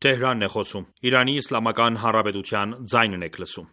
Թեհրանն է խոսում։ Իրանի Իսլամական Հանրապետության ձայնն եք լսում։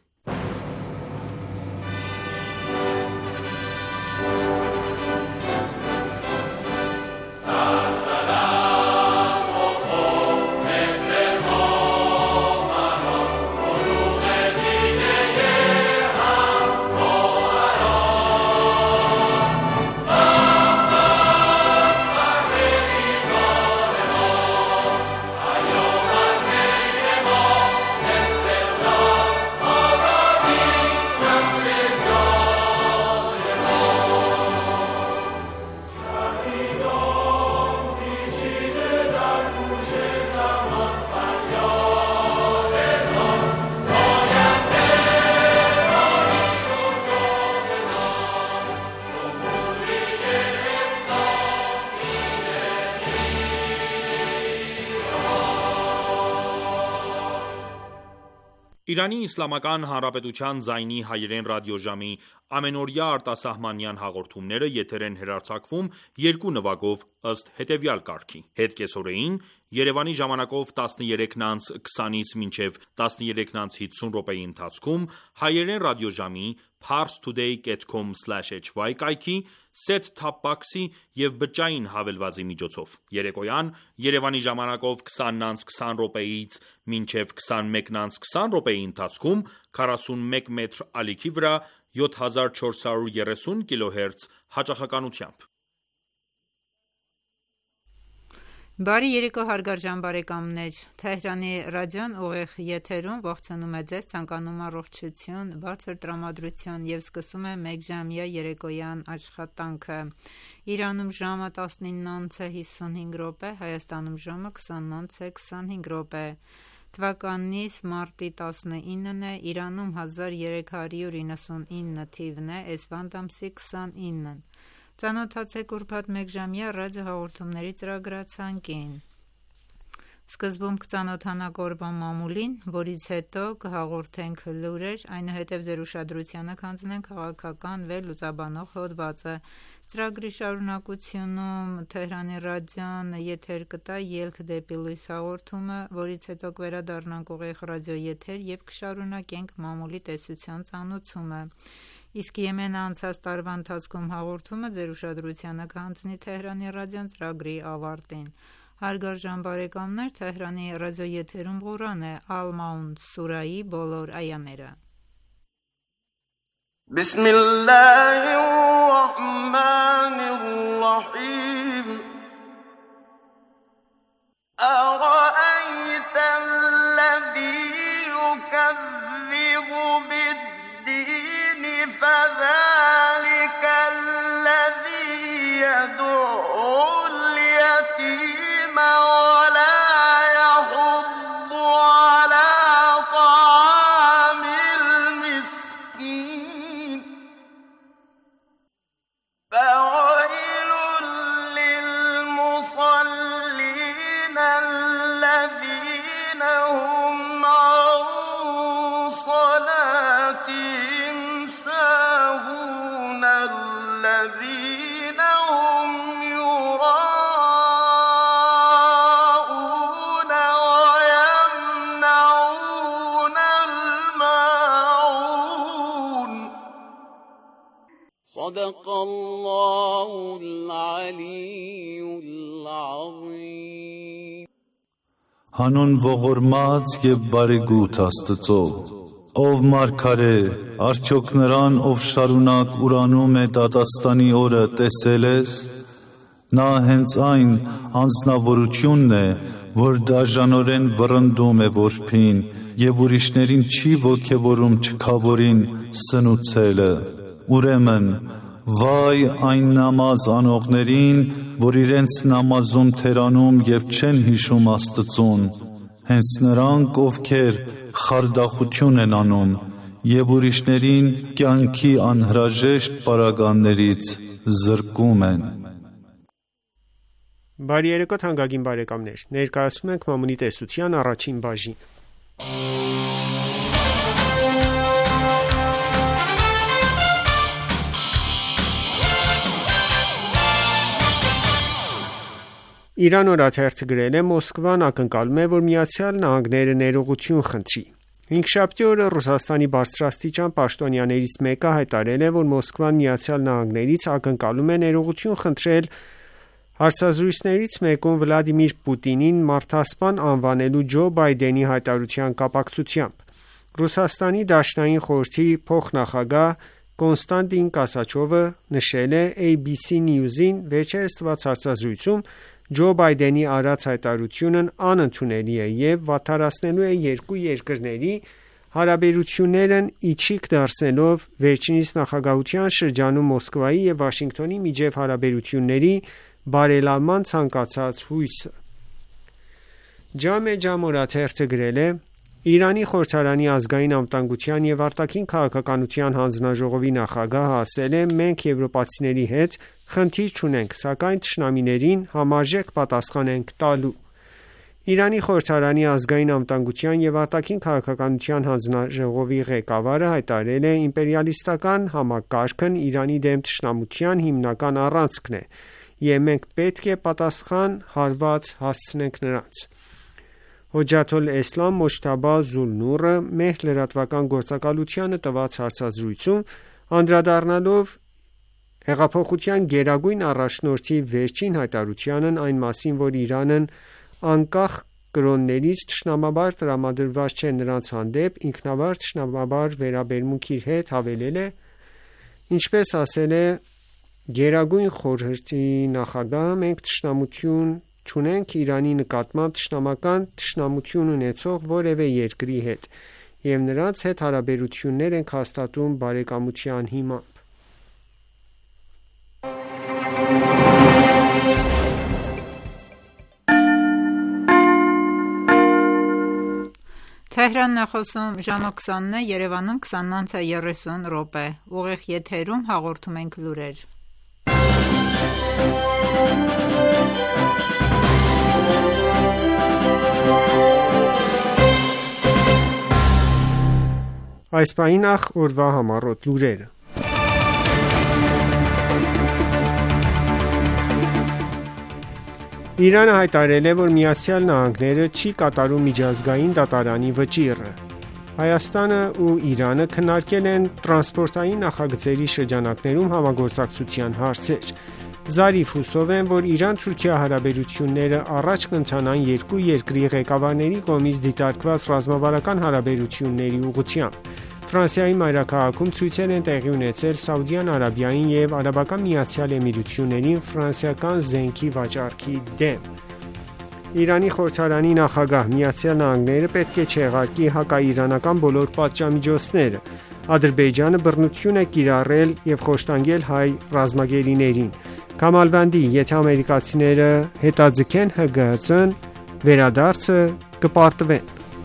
Իրանի Իսլամական Հանրապետության ձայնի հայերեն ռադիոժամի ամենօրյա արտասահմանյան հաղորդումները եթեր են հեռարձակվում երկու նվագով ըստ հետևյալ կարգի. Հետ կեսօրեին Երևանի ժամանակով 13:20-ից մինչև 13:50 րոպեի ընթացքում հայերեն ռադիոժամի parstoday.com/hy կայքի, set-top box-ի և բջջային հավելվածի միջոցով։ Երեկոյան Երևանի ժամանակով 20:20 րոպեից մինչև 21:20 րոպեի ընթացքում 41 մետր ալիքի վրա 7430 կՀz հաճախականությամբ։ Բարի երեկո հարգարժան բարեկամներ, Թեհրանի ռադիոն ուղիղ եթերում ողջունում է ձեզ, ցանկանում առողջություն, բարձր տրամադրություն և սկսում է մեկժամյա երեկոյան աշխատանքը։ Իրանում ժամը 19:55 րոպե, Հայաստանում ժամը 20:25 րոպե։ Թվականից մարտի 19-ն է, Իրանում 1399 թիվն է, էսվանդ ամսի 29-ն։ Ծանոթացեք ուրբաթ մեկժամյա ռադիոհաղորդումների ծրագրացանկին։ Սկզբում կծանոթանանք օրվա մամուլին, որից հետո կհաղորդենք լուրեր, այնուհետև ձեր ուշադրությանը կհանձնենք քաղաքական վերլուծաբանող հոդվածը։ Ծրագրի շարունակությունում Թեհրանի ռադիոն եթեր կտա ելք դեպի լույս հաղորդումը, որից հետո կվերադառնանք ուղիղ ռադիոեթեր և կշարունակենք մամուլի տեսության ծանոթումը։ Իսկ Եմենը անցած տարվա ընթացքում հաղորդումը ձեր ուշադրությանը կհանձնի Թեհրանի ռադիոն ծրագրի ավարտին։ Հարգարժան բարեկամներ, Թեհրանի ռադիոեթերում Ղուրան է, Ալ-Մաուն սուրայի բոլոր այաները։ Բիսմիլլահիռռահմանիռռահիմ أرأيت الذي يكذب بالدين فذلك الذي يدعو اليتيم ولا يحض على طعام المسكين فويل للمصلين الذين هم عن صلاتهم ساهون الذين هم يراءون ويمنعون الماعون صدق الله العلي العظيم Հանուն ողորմած և բարեգութ Աստծո, ով մարգարե, արդյոք նրան, ով շարունակ ուրանում է դատաստանի օրը, տեսել ես, նա հենց այն անձնավորությունն է, որ դաժանորեն վռնդում է որբին և ուրիշներին չի ոգևորում չքավորին սնուցելը։ Ուրեմն, վայ այն նամազ անողներին, որ իրենց նամազում թերանում և չեն հիշում Աստծուն, հենց նրանք, ովքեր խարդախություն են անում և ուրիշներին կյանքի անհրաժեշտ պարագաներից զրկում են։ Բարի երեկո թանկագին բարեկամներ, ներկայացնում ենք մամուլի տեսության առաջին բաժին։ Իրան օրաթերթը գրել է. Մոսկվան ակնկալում է, որ Միացյալ Նահանգները ներողություն խնդրի։ Հինգշաբթի օրը Ռուսաստանի բարձրաստիճան պաշտոնյաներից մեկը հայտարարել է, որ Մոսկվան Միացյալ Նահանգներից ակնկալում է ներողություն խնդրել հարցազրույցներից մեկում Վլադիմիր Պուտինին մարդասպան անվանելու Ջո Բայդենի հայտարարության կապակցությամբ։ Ռուսաստանի Դաշնային խորհրդի փոխնախագահ Կոնստանտին Կասաչովը նշել է ABC News-ին վերջերս տված հարցազրույցում Ջո Բայդենի արած հայտարարությունն անընդունելի է եւ վատթարացնելու է երկու երկրների հարաբերություններն իջիկ դարձնելով վերջինիս նախագահության շրջանում Մոսկվայի եւ Վաշինգտոնի միջև հարաբերությունների բարելավման ցանկացած հույսը։ Ջամ օրաթերթը գրել է. Իրանի խորհրդարանի ազգային անվտանգության եւ արտաքին քաղաքականության հանձնաժողովի նախագահը ասել է. մենք եվրոպացիների հետ խնդիր չունենք, սակայն թշնամիներին համարժեք պատասխան ենք տալու։ Իրանի խորհրդարանի ազգային անվտանգության եւ արտաքին քաղաքականության հանձնաժողովի ղեկավարը հայտարարել է. իմպերիալիստական համակարգն Իրանի դեմ թշնամության հիմնական առանցքն է եւ մենք պետք է պատասխան հարված հասցնենք նրանց։ Հոջաթոլ Էսլամ Մոջթաբա Զուլնուրը մեր լրատվական գործակալությանը տված հարցազրույցում անդրադառնալով հեղափոխության գերագույն առաջնորդի վերջին հայտարարությանն այն մասին, որ Իրանն անկախ կրոններից թշնամաբար տրամադրված չէ նրանց հանդեպ, ինքնավար թշնամաբար վերաբերմունք իր հետ հավելել է. ինչպես ասել է Գերագույն խորհրդի նախագահը, մենք թշնամություն չունենք Իրանի նկատմամբ թշնամական թշնամություն ունեցող որևէ երկրի հետ եւ նրանց հետ հարաբերություններ ենք հաստատում բարեկամության հիմամբ։ Թեհրանն է խոսում ժամը 20-ն է, Երևանում 29:30 ուղիղ եթերում հաղորդում ենք լուրեր։ Այս պահին օրվա համառոտ լուրերը։ Իրանը հայտարարել է, որ Միացյալ Նահանգները չի կատարում միջազգային դատարանի վճիռը։ Հայաստանը ու Իրանը քննարկել են տրանսպորտային նախագծերի շրջանակներում համագործակցության հարցեր։ Զարիֆ հուսով են, որ Իրան-Թուրքիա հարաբերությունները առաջ կընթանան երկու երկրի ղեկավարների կողմից դիտարկված ռազմավարական հարաբերությունների ուղղությամբ։ Ֆրանսիայի մայրաքաղաքում ցույցեր են տեղի ունեցել Սաուդյան Արաբիային եւ Արաբական Միացյալ Էմիրություններին ֆրանսիական զենքի վաճառքի դեմ։ Իրանի խորհրդարանի նախագահ Միացյալ Նահանգները պետք է չեղարկի հակաիրանական բոլոր պատժամիջոցները։ Ադրբեջանը բռնություն է կիրառել եւ խոշտանգել հայ ռազմագերիներին։ Քամալվանդի, եթե ամերիկացիները հետաձգեն ՀԳՀԾ-ն, վերադարձը կպարտվեն։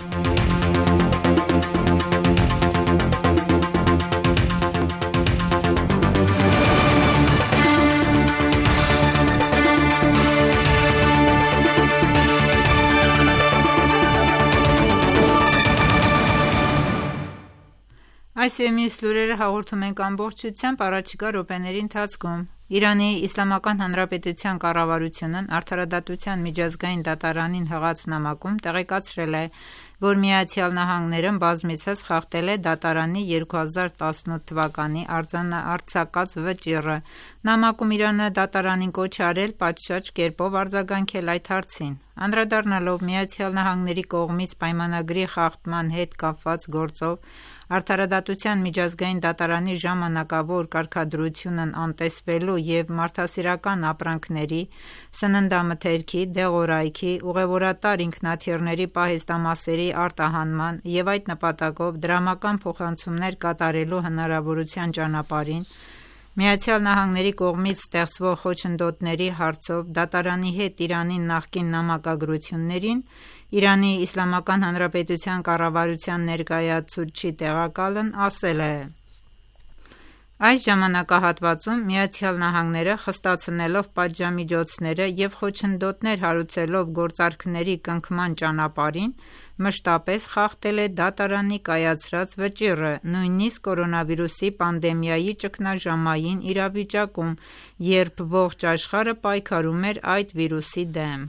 Այս եւ մյուս լուրերը հաղորդում ենք ամբողջությամբ առաջիկա րոպեների ընթացքում։ Իրանի Իսլամական Հանրապետության կառավարությունն Արդարադատության միջազգային դատարանին հղած նամակում տեղեկացրել է, որ Միացյալ Նահանգներն բազմիցս խախտել է դատարանի 2018 թվականի արձակած վճիռը։ Նամակում Իրանը դատարանին կոչ է արել պատշաճ կերպով արձագանքել այդ հարցին։ Անդրադառնալով Միացյալ Նահանգների կողմից պայմանագրի խախտման հետ կապված գործով Արդարադատության միջազգային դատարանի ժամանակավոր կարգադրությունն անտեսվելու և մարդասիրական ապրանքների, սննդամթերքի, դեղորայքի, ուղևորատար ինքնաթիռների պահեստամասերի արտահանման և այդ նպատակով դրամական փոխանցումներ կատարելու հնարավորության ճանապարհին, Միացյալ Նահանգների կողմից ստեղծվող խոչընդոտների հարցով դատարանի հետ Իրանի նախկին նամակագրություններին Իրանի Իսլամական Հանրապետության կառավարության ներկայացուցիչ տեղակալն ասել է. Այս ժամանակահատվածում Միացյալ Նահանգները խստացնելով պատժամիջոցները և խոչընդոտներ հարուցելով գործարքների կնքման ճանապարհին մշտապես խախտել է դատարանի կայացրած վճիռը, նույնիսկ կորոնավիրուսի պանդեմիայի ճգնաժամային իրավիճակում, երբ ողջ աշխարհը պայքարում էր այդ վիրուսի դեմ։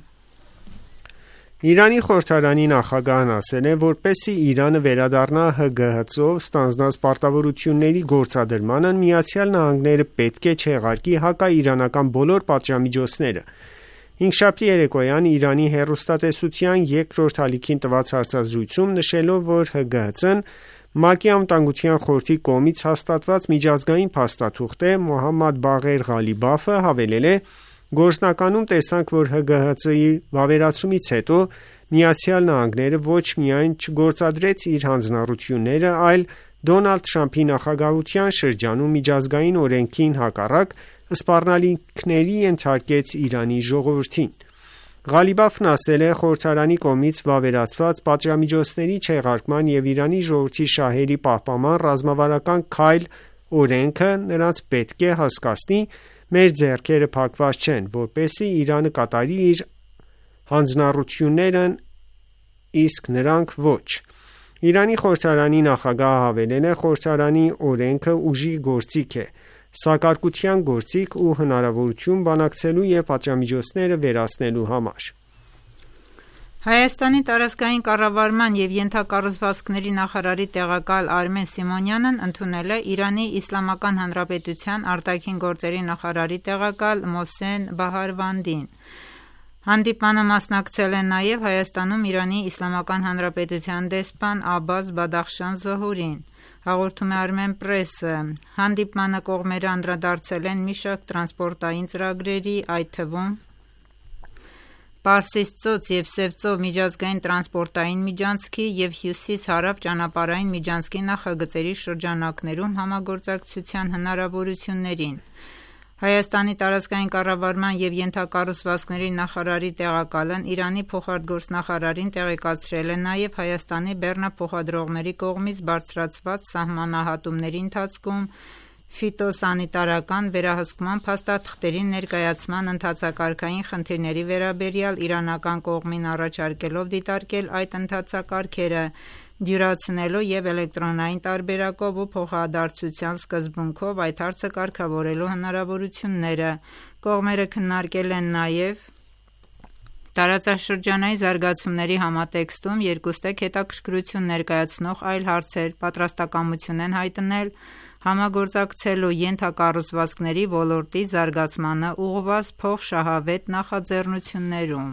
Իրանի խորհրդարանի նախագահն ասել է, որպեսզի Իրանը վերադառնա ՀԳՀԾ-ով ստանձնած պարտավորությունների գործադրմանը, ԱՄՆ-ը պետք է չեղարկի հակաիրանական բոլոր պատժամիջոցները։ Հինգշաբթի երեկոյան Իրանի հեռուստատեսության երկրորդ ալիքին տված հարցազրույցում նշելով, որ ՀԳՀԾ-ն ՄԱԿ-ի Անվտանգության խորհրդի կողմից հաստատված միջազգային փաստաթուղթ է, Մոհամմադ Բաղեր Ղալիբաֆը հավելել է. «Գործնականում տեսանք, որ ՀԳՀԾ-ի վավերացումից հետո ԱՄՆ-ը ոչ միայն չգործադրեց իր հանձնառությունները, այլ Դոնալդ Թրամփի նախագահության շրջանում միջազգային օրենքին հակառակ սպառնալիքների ենթարկեց Իրանի ժողովրդին»։ Ղալիբաֆն ասել է. «Խորհրդարանի կողմից վավերացված պատժամիջոցների չեղարկման և Իրանի ժողովրդի շահերի պահպանման ռազմավարական քայլ օրենքը նրանց պետք է հասկացնի. մեր ձեռքերը փակված չեն, որպեսզի Իրանը կատարի իր հանձնառություններն, իսկ նրանք ոչ»։ Իրանի խորհրդարանի նախագահը հավելել է. «Խորհրդարանի օրենքը ուժի գործիք է, սակարկության գործիք ու հնարավորություն բանակցելու և պատժամիջոցները վերացնելու համար»։ Հայաստանի տարածքային կառավարման և ենթակառուցվածքների նախարարի տեղակալ Արմեն Սիմոնյանն ընդունել է Իրանի Իսլամական Հանրապետության արտաքին գործերի նախարարի տեղակալ Մոհսեն Բահարվանդին։ Հանդիպմանը մասնակցել են նաև Հայաստանում Իրանի Իսլամական Հանրապետության դեսպան Աբբաս Բադախշան Զոհուրին։ Հաղորդում է Armenpress-ը։ Հանդիպմանը կողմերը անդրադարձել են մի շարք տրանսպորտային ծրագրերի, այդ թվում Պարսից ծոց և Սև ծով միջազգային տրանսպորտային միջանցքի և Հյուսիս-Հարավ ճանապարհային միջանցքի նախագծերի շրջանակներում համագործակցության հնարավորություններին։ Հայաստանի տարածքային կառավարման և ենթակառուցվածքների նախարարի տեղակալն Իրանի փոխարտգործնախարարին տեղեկացրել է նաև Հայաստանի բեռնափոխադրողների կողմից բարձրացված սահմանահատումների ընթացքում ֆիտոսանիտարական վերահսկման փաստաթղթերի ներկայացման ընթացակարգային խնդիրների վերաբերյալ իրանական կողմին առաջարկելով դիտարկել այդ ընթացակարգերը, դյուրացնելու և էլեկտրոնային տարբերակով ու փոխադարձության սկզբունքով այդ հարցը կարգավորելու հնարավորությունները։ Կողմերը քննարկել են նաև տարածաշրջանային զարգացումների համատեքստում երկուստեք հետաքրքրություն ներկայացնող այլ հարցեր, պատրաստակամություն են հայտնել համագործակցելու ենթակառուցվածքների ոլորտի զարգացմանը ուղղված փոխշահավետ նախաձեռնություններում։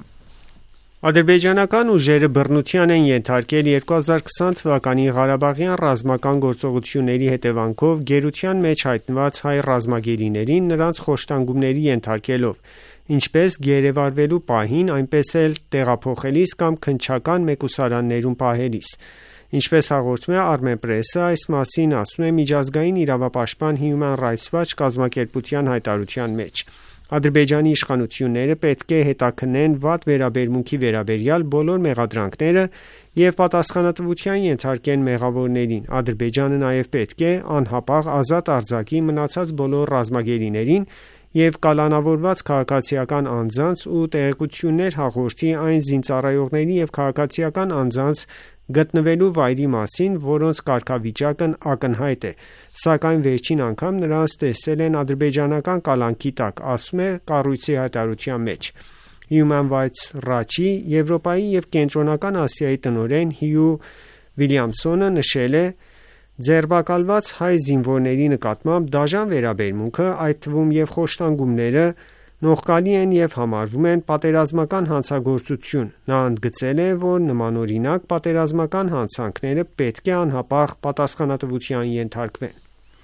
Ադրբեջանական ուժերը բռնության են ենթարկել 2020 թվականի Ղարաբաղյան ռազմական գործողությունների հետևանքով գերության մեջ հայտնված հայ ռազմագերիներին նրանց խոշտանգումների ենթարկելով, ինչպես գերեվարվելու պահին, այնպես էլ տեղափոխելիս կամ քննչական մեկուսարաններում պահելիս։ Ինչպես հաղորդում է Armenpress-ը, այս մասին ասում է միջազգային իրավապաշտպան Human Rights Watch կազմակերպության հայտարարության մեջ։ Ադրբեջանի իշխանությունները պետք է հետաքննեն վատ վերաբերմունքի վերաբերյալ բոլոր մեղադրանքները և պատասխանատվության ենթարկեն մեղավորներին։ Ադրբեջանը նաև պետք է անհապաղ ազատ արձակի մնացած բոլոր ռազմագերիներին և կալանավորված քաղաքացիական անձանց ու տեղեկություններ հաղորդի այն զինծառայողների և քաղաքացիական անձանց գտնվելու վայրի մասին, որոնց կարգավիճակն ակնհայտ է, սակայն վերջին անգամ նրանց տեսել են ադրբեջանական կալանքի տակ, ասում է կառույցի հայտարարության մեջ։ Human Rights Watch-ի Եվրոպայի և Կենտրոնական Ասիայի տնօրեն Հյու Վիլյամսոնը նշել է. «Ձերբակալված հայ զինվորների նկատմամբ դաժան վերաբերմունքը, այդ թվում և խոշտանգումները, նողկալի են և համարվում են պատերազմական հանցագործություն»։ Նա ընդգծել է, որ նմանօրինակ պատերազմական հանցանքները պետք է անհապաղ պատասխանատվության ենթարկվեն։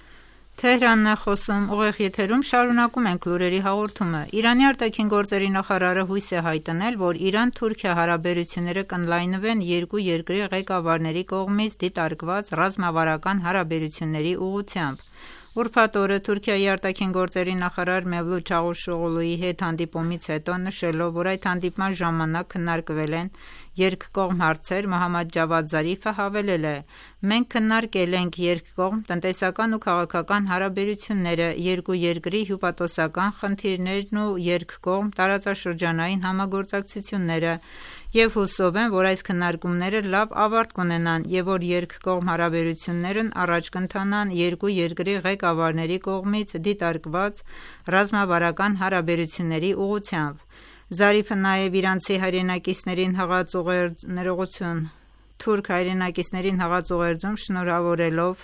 Թեհրանն է խոսում, ուղիղ եթերում շարունակում ենք լուրերի հաղորդումը։ Իրանի արտաքին գործերի նախարարը հույս է հայտնել, որ Իրան-Թուրքիա հարաբերությունները կընդլայնվեն երկու երկրի ղեկավարների կողմից դիտարկված ռազմավարական հարաբերությունների ուղղությամբ։ Ուրբաթ օրը Թուրքիայի արտաքին գործերի նախարար Մևլութ Չավուշօղլուի հետ հանդիպումից հետո նշելով, որ այդ հանդիպման ժամանակ քննարկվել են երկկողմ հարցեր Մոհամմադ Ջավադ Զարիֆը հավելել է. «Մենք քննարկել ենք երկկողմ տնտեսական ու քաղաքական հարաբերությունները, երկու երկրի հյուպատոսական խնդիրներն ու երկկողմ տարածաշրջանային համագործակցությունները և հուսով եմ, որ այս քննարկումները լավ ավարտ կունենան և որ երկկողմ հարաբերություններն առաջ կընթանան երկու երկրի ղեկավարների կողմից դիտարկված ռազմավարական հարաբերությունների ուղղությամբ»։ Զարիֆը նաև իրանցի հայրենակիցներին թուրք հայրենակիցներին հղած ուղերձում շնորհավորելով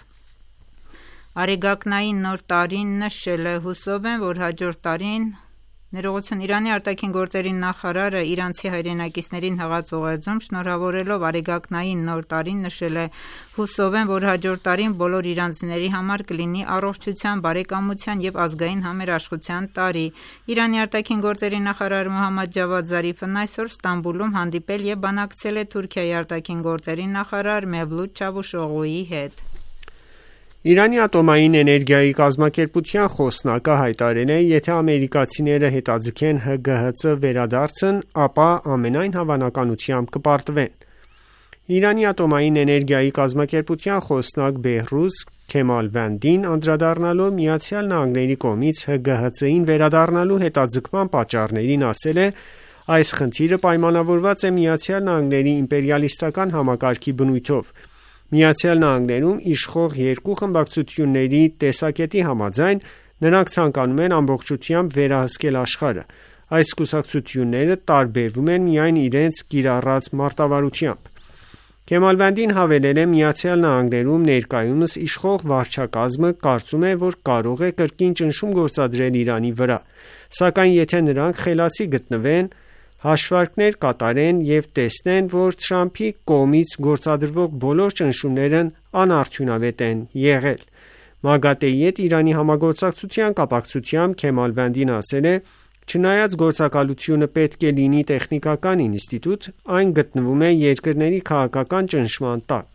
արեգակնային նոր տարին նշել է. «Հուսով եմ, որ հաջորդ տարին Իրանի ԱԳ նախարարը իրանցի հայրենակիցներին հղած ուղերձում շնորհավորելով արեգակնային նոր տարին նշել է. «Հուսով եմ, որ հաջորդ տարին բոլոր իրանցիների համար կլինի առողջության, բարեկամության և ազգային համերաշխության տարի»։ Իրանի ԱԳ նախարար Մոհամմադ Ջավադ Զարիֆն այսօր Ստամբուլում հանդիպել և բանակցել է Թուրքիայի ԱԳ նախարար Մևլութ Չավուշօղլուի հետ։ Իրանի ատոմային էներգիայի կազմակերպության խոսնակը հայտարարել է. «Եթե ամերիկացիները հետաձգեն ՀԳՀԾ վերադարձն, ապա ամենայն հավանականությամբ կպարտվեն»։ Իրանի ատոմային էներգիայի կազմակերպության խոսնակ Բեհրուզ Քեմալվանդին անդրադառնալով ԱՄՆ-ի կողմից ՀԳՀԾ-ին վերադառնալու հետաձգման պատճառներին ասել է. «Այս խնդիրը պայմանավորված է ԱՄՆ-ի իմպերիալիստական համակարգի բնույթով։ ԱՄՆ-ում իշխող երկու խմբակցությունների տեսակետի համաձայն նրանք ցանկանում են ամբողջությամբ վերահսկել աշխարհը։ Այս կուսակցությունները տարբերվում են միայն իրենց կիրառած մարտավարությամբ»։ Քեմալվանդին հավելել է. «ԱՄՆ-ում ներկայումս իշխող վարչակազմը կարծում է, որ կարող է կրկին ճնշում գործադրել Իրանի վրա, սակայն եթե նրանք խելացի գտնվեն, հաշվարկներ կատարեն և տեսնեն, որ Թրամփի կողմից գործադրվող բոլոր ճնշումներն անարդյունավետ են եղել»։ ՄԱԳԱՏԷ-ի հետ Իրանի համագործակցության կապակցությամբ Քեմալվանդին ասել է. «Չնայած գործակալությունը պետք է լինի տեխնիկական ինստիտուտ, այն գտնվում է երկրների քաղաքական ճնշման տակ»։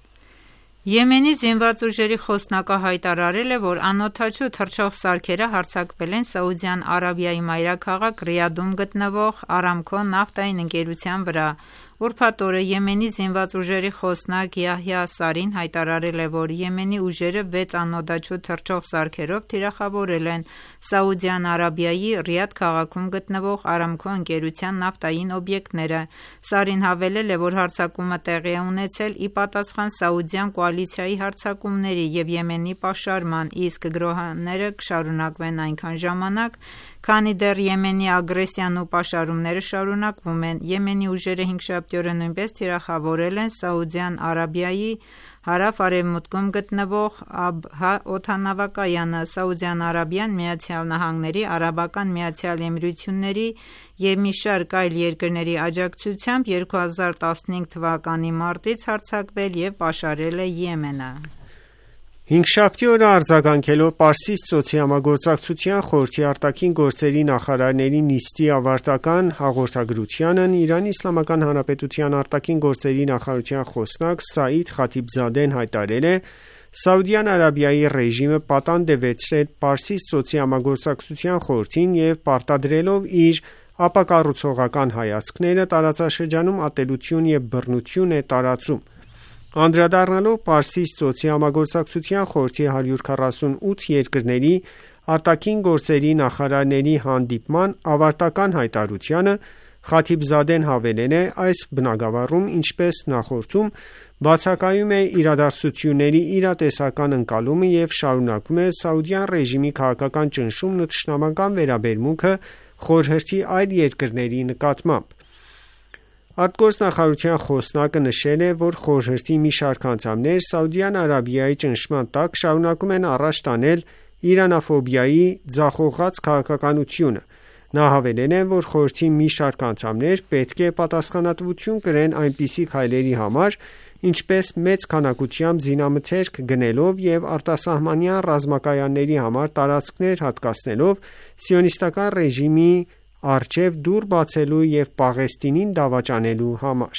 Եմենի զինված ուժերի խոսնակը հայտարարել է, որ անօդաչու թռչող սարքերը հարձակվել են Սաուդյան Արաբիայի մայրաքաղաք Ռիադում գտնվող Արամքո նավթային ընկերության վրա։ Ուրբաթ օրը Եմենի զինված ուժերի խոսնակ Յահյա Սարին հայտարարել է, որ Եմենի ուժերը 6 անօդաչու թռչող սարքերով թիրախավորել են Սաուդյան Արաբիայի Ռիադ քաղաքում գտնվող Արամքո ընկերության նավթային օբյեկտները։ Սարին հավելել է, որ հարձակումը տեղի է ունեցել ի պատասխան Սաուդյան կոալիցիայի հարձակումների և Եմենի պաշարման, իսկ գրոհները կշարունակվեն այնքան ժամանակ, քանի դեռ Եմենի ագրեսիան ու պաշարումները շարունակվում են։ Եմենի ուժերը հինգշաբթի օրը նույնպես թիրախավորել են Սաուդյան Արաբիայի հարավ-արևմուտքում գտնվող Աբհա օդանավակայանը։ Սաուդյան Արաբիան ԱՄՆ-ի, Արաբական Միացյալ Էմիրությունների և մի շարք այլ երկրների աջակցությամբ 2015 թվականի մարտից հարձակվել և պաշարել է Եմենը։ Հինգշաբթի օրը արձագանքելով Պարսից ծոցի համագործակցության խորհրդի արտաքին գործերի նախարարների նիստի ավարտական հաղորդագրությանն Իրանի Իսլամական Հանրապետության արտաքին գործերի նախարարության խոսնակ Սաիդ Խաթիբզադեն հայտարարել է. «Սաուդյան Արաբիայի ռեժիմը պատանդ է վերցրել Պարսից ծոցի համագործակցության խորհրդին և պարտադրելով իր ապակառուցողական հայացքները տարածաշրջանում ատելություն և բռնություն է տարածում»։ Անդրադառնալով Պարսից ծոցի համագործակցության խորհրդի 148 երկրների արտաքին գործերի նախարարների հանդիպման ավարտական հայտարարությանը, Խաթիբզադեն հավելել է. «Այս բնագավառում, ինչպես նախորդում, բացակայում է իրադարձությունների իրատեսական ընկալումը և շարունակվում է Սաուդյան ռեժիմի քաղաքական ճնշումն ու թշնամական վերաբերմունքը խորհրդի այլ երկրների նկատմամբ»։ Արտգործնախարարության խոսնակը նշել է, որ խորհրդի մի շարք անդամներ Սաուդյան Արաբիայի ճնշման տակ շարունակում են առաջ տանել իրանաֆոբիայի ձախողած քաղաքականությունը։ Նա հավելել է, որ խորհրդի մի շարք անդամներ պետք է պատասխանատվություն կրեն այնպիսի քայլերի համար, ինչպես մեծ քանակությամբ զինամթերք գնելով և արտասահմանյան ռազմակայանների համար տարածքներ հատկացնելով Սիոնիստական ռեժիմի առջև դուռ բացելու և Պաղեստինին դավաճանելու համար։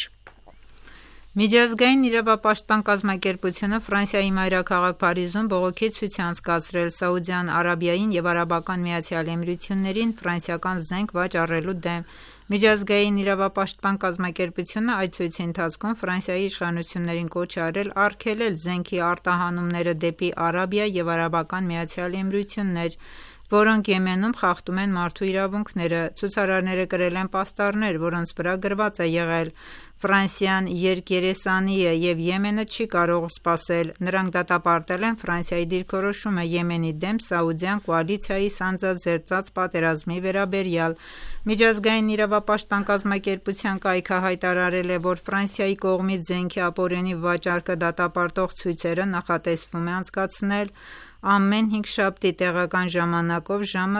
Միջազգային իրավապաշտպան կազմակերպությունը Ֆրանսիայի մայրաքաղաք Փարիզում բողոքի ցույց է անցկացրել Սաուդյան Արաբիային և Արաբական Միացյալ Էմիրություններին ֆրանսիական զենք վաճառելու դեմ։ Միջազգային իրավապաշտպան կազմակերպությունը այդ ցույցի ընթացքում Ֆրանսիայի իշխանություններին կոչ է արել արգելել զենքի արտահանումները դեպի Արաբիա և Արաբական Միացյալ Էմիրություններ, որոնք Եմենում խախտում են մարդու իրավունքները։ Ցուցարարները կրել են պաստառներ, որոնց վրա գրված է եղել «Ֆրանսիան երկերեսանի է և Եմենը չի կարող սպասել»։ Նրանք դատապարտել են Ֆրանսիայի դիրքորոշումը Եմենի դեմ Սաուդյան կոալիցիայի սանձազերծած պատերազմի վերաբերյալ։ Միջազգային իրավապաշտպան կազմակերպության կայքը հայտարարել է, որ Ֆրանսիայի կողմից զենքի ապօրինի վաճառքը դատապարտող ցույցերը նախատեսվում է անցկացնել ամեն հինգշաբթի տեղական ժամանակով ժամը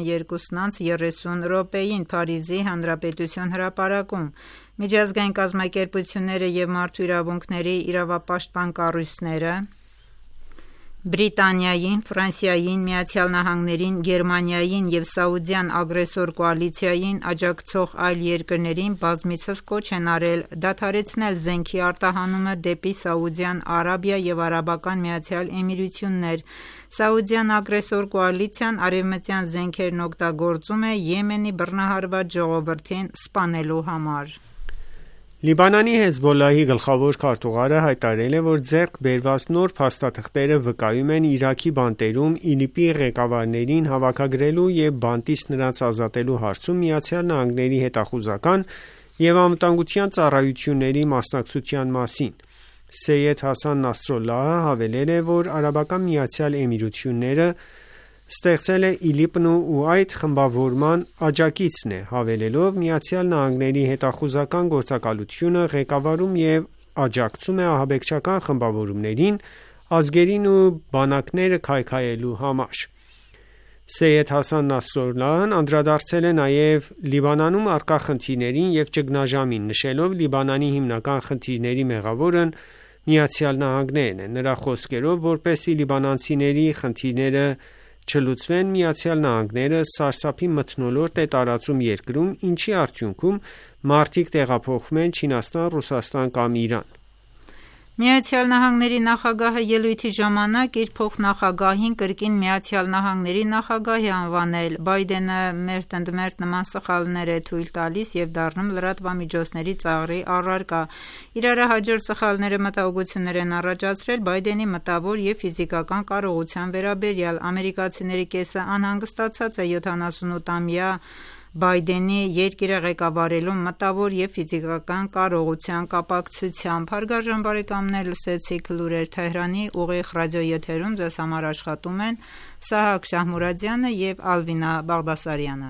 12:30 Փարիզի Հանրապետություն հրապարակում։ Միջազգային կազմակերպությունները և մարդու իրավունքների իրավապաշտպան կառույցները Բրիտանիային, Ֆրանսիային, ԱՄՆ-ին, Գերմանիային և Սաուդյան ագրեսոր կոալիցիային աջակցող այլ երկրներին բազմիցս կոչ են արել դադարեցնել զենքի արտահանումը դեպի Սաուդյան Արաբիա և Արաբական Միացյալ Էմիրություններ։ Սաուդյան ագրեսոր կոալիցիան արևմտյան զենքերն օգտագործում է Եմենի բռնահարված ժողովրդին սպանելու համար։ Լիբանանի Հեզբոլլահի գլխավոր քարտուղարը հայտարարել է, որ ձեռք բերված նոր փաստաթղթերը վկայում են Իրաքի բանտերում ԻԼԻՊ-ի ղեկավարներին հավաքագրելու և բանտից նրանց ազատելու հարցում ԱՄՆ-ի հետախուզական և անվտանգության ծառայությունների մասնակցության մասին։ Սեյեդ Հասան Նասրալլահը հավելել է, որ Արաբական Միացյալ Էմիրությունները ստեղծել է ԻԼԻՊ-ն ու այդ խմբավորման աջակիցն է, հավելելով ԱՄՆ-ի հետախուզական գործակալությունը ղեկավարում և աջակցում է ահաբեկչական խմբավորումներին ազգերին ու բանակները քայքայելու համար։ Սեյեդ Հասան Նասրալլահն անդրադարձել է նաև Լիբանանում առկա խնդիրներին և ճգնաժամին, նշելով Լիբանանի հիմնական խնդիրների մեղավորն ԱՄՆ-ն է։ Նրա խոսքերով, որպեսզի լիբանանցիների խնդիրները չլուծվեն, ԱՄՆ-ն սարսափի մթնոլորտ է տարածում երկրում, ինչի արդյունքում մարդիկ տեղափոխվում են Չինաստան, Ռուսաստան կամ Իրան։ ԱՄՆ նախագահը ելույթի ժամանակ իր փոխնախագահին կրկին ԱՄՆ նախագահ է անվանել։ Բայդենը մերթընդմերթ նման սխալներ է թույլ տալիս և դառնում լրատվամիջոցների ծաղրի առարկա։ Իրարը հաջորդ սխալները մտահոգություններ են առաջացրել Բայդենի մտավոր և ֆիզիկական կարողության վերաբերյալ։ Ամերիկացիների կեսը անհանգստացած է 78-ամյա Բայդենի երկիրը ղեկավարելու մտավոր և ֆիզիկական կարողության կապակցությամբ։ Հարգարժան բարեկամներ, լսեցիք լուրեր Թեհրանի ուղիղ ռադիոեթերում, ձեզ համար աշխատում են Սահակ Շահմուրադյանը և Ալվինա Բաղդասարյանը։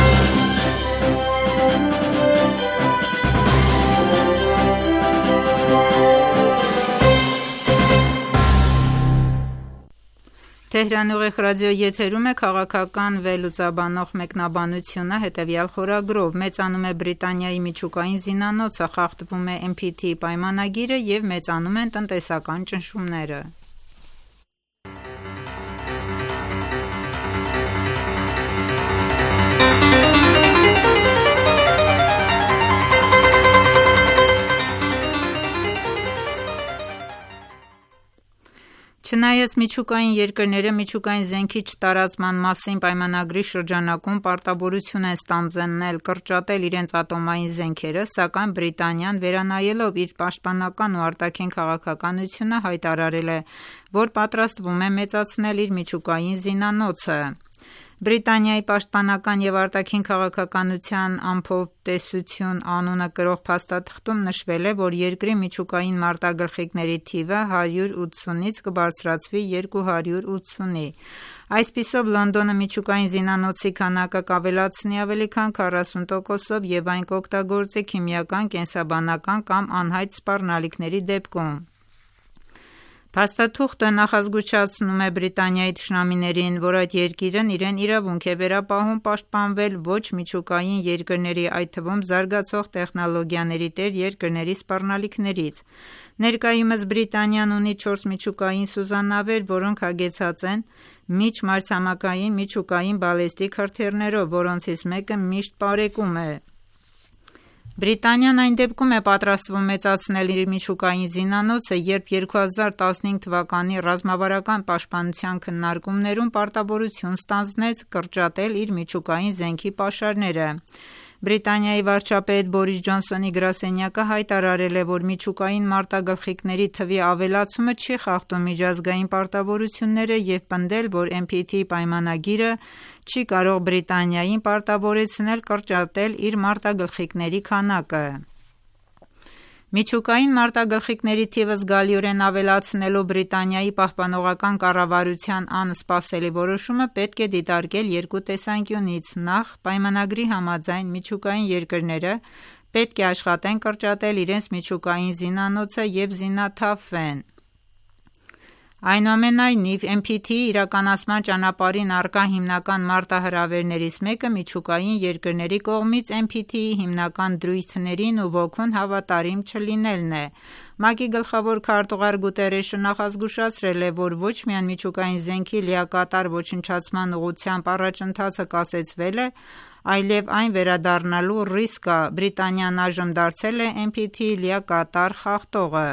Թեհրան ուղիղ ռադիոեթերում է քաղաքական վերլուծաբանող մեկնաբանությունը հետևյալ խորագրով. մեծանում է Բրիտանիայի միջուկային զինանոցը, խախտվում է NPT պայմանագիրը և մեծանում են տնտեսական ճնշումները։ Չնայած միջուկային երկրները միջուկային զենքի չտարածման մասին պայմանագրի շրջանակում պարտավորություն են ստանձնել կրճատել իրենց ատոմային զենքերը, սակայն Բրիտանիան վերանայելով իր պաշտպանական ու արտաքին քաղաքականությունը հայտարարել է, որ պատրաստվում է մեծացնել իր միջուկային զինանոցը։ Բրիտանիայի պաշտպանական և արտաքին քաղաքականության ամփոփտեսություն անունը կրող փաստաթղթում նշվել է, որ երկրի միջուկային մարտագլխիկների թիվը 180-ից կբարձրացվի 280-ի։ Այսպիսով Լոնդոնը միջուկային զինանոցի քանակը կավելացնի ավելի քան 40%-ով և այն կօգտագործի քիմիական, կենսաբանական կամ անհայտ սպառնալիքների դեպքում։ Փաստաթուղթը նախազգուշացնում է Բրիտանիայի թշնամիներին, որ այդ երկիրն իրեն իրավունք է վերապահում պաշտպանվել ոչ միջուկային երկրների, այդ թվում զարգացող տեխնոլոգիաների տեր երկրների սպառնալիքներից։ Ներկայումս Բրիտանիան ունի 4 միջուկային սուզանավեր, որոնք հագեցած են միջմայրցամաքային միջուկային բալեստիկ հրթիռներով, որոնցից մեկը միշտ պարեկում է։ Բրիտանիան այն դեպքում է պատրաստվում մեծացնել իր միջուկային զինանոցը, երբ 2015 թվականի ռազմավարական պաշտպանության քննարկումներում պարտավորություն ստանձնեց կրճատել իր միջուկային զենքի պաշարները։ Բրիտանիայի վարչապետ Բորիս Ջոնսոնի գրասենյակը հայտարարել է, որ միջուկային մարտագլխիկների թվի ավելացումը չի խախտում միջազգային պարտավորությունները և պնդել, որ NPT պայմանագիրը չի կարող Բրիտանիային պարտավորեցնել կրճատել իր մարտագլխիկների քանակը։ Միջուկային մարտագլխիկների թիվը զգալիորեն ավելացնելու Բրիտանիայի պահպանողական կառավարության անսպասելի որոշումը պետք է դիտարկել երկու տեսանկյունից. Նախ, պայմանագրի համաձայն միջուկային երկրները պետք է աշխատեն կրճատել իրենց միջուկային զինանոցը և զինաթափվեն։ Այնուամենայնիվ, NPT-ի իրականացման ճանապարհին առկա հիմնական մարտահրավերներից մեկը միջուկային երկրների կողմից NPT-ի հիմնական դրույթներին ու ոգուն հավատարիմ չլինելն է։ ՄԱԿ-ի գլխավոր քարտուղար Գուտերեշը նախազգուշացրել է, որ ոչ միայն միջուկային զենքի լիակատար ոչնչացման ուղղությամբ առաջընթացը կասեցվել է, այլև այն վերադառնալու ռիսկ կա։ Բրիտանիան այժմ դարձել է NPT-ի լիակատար խախտողը։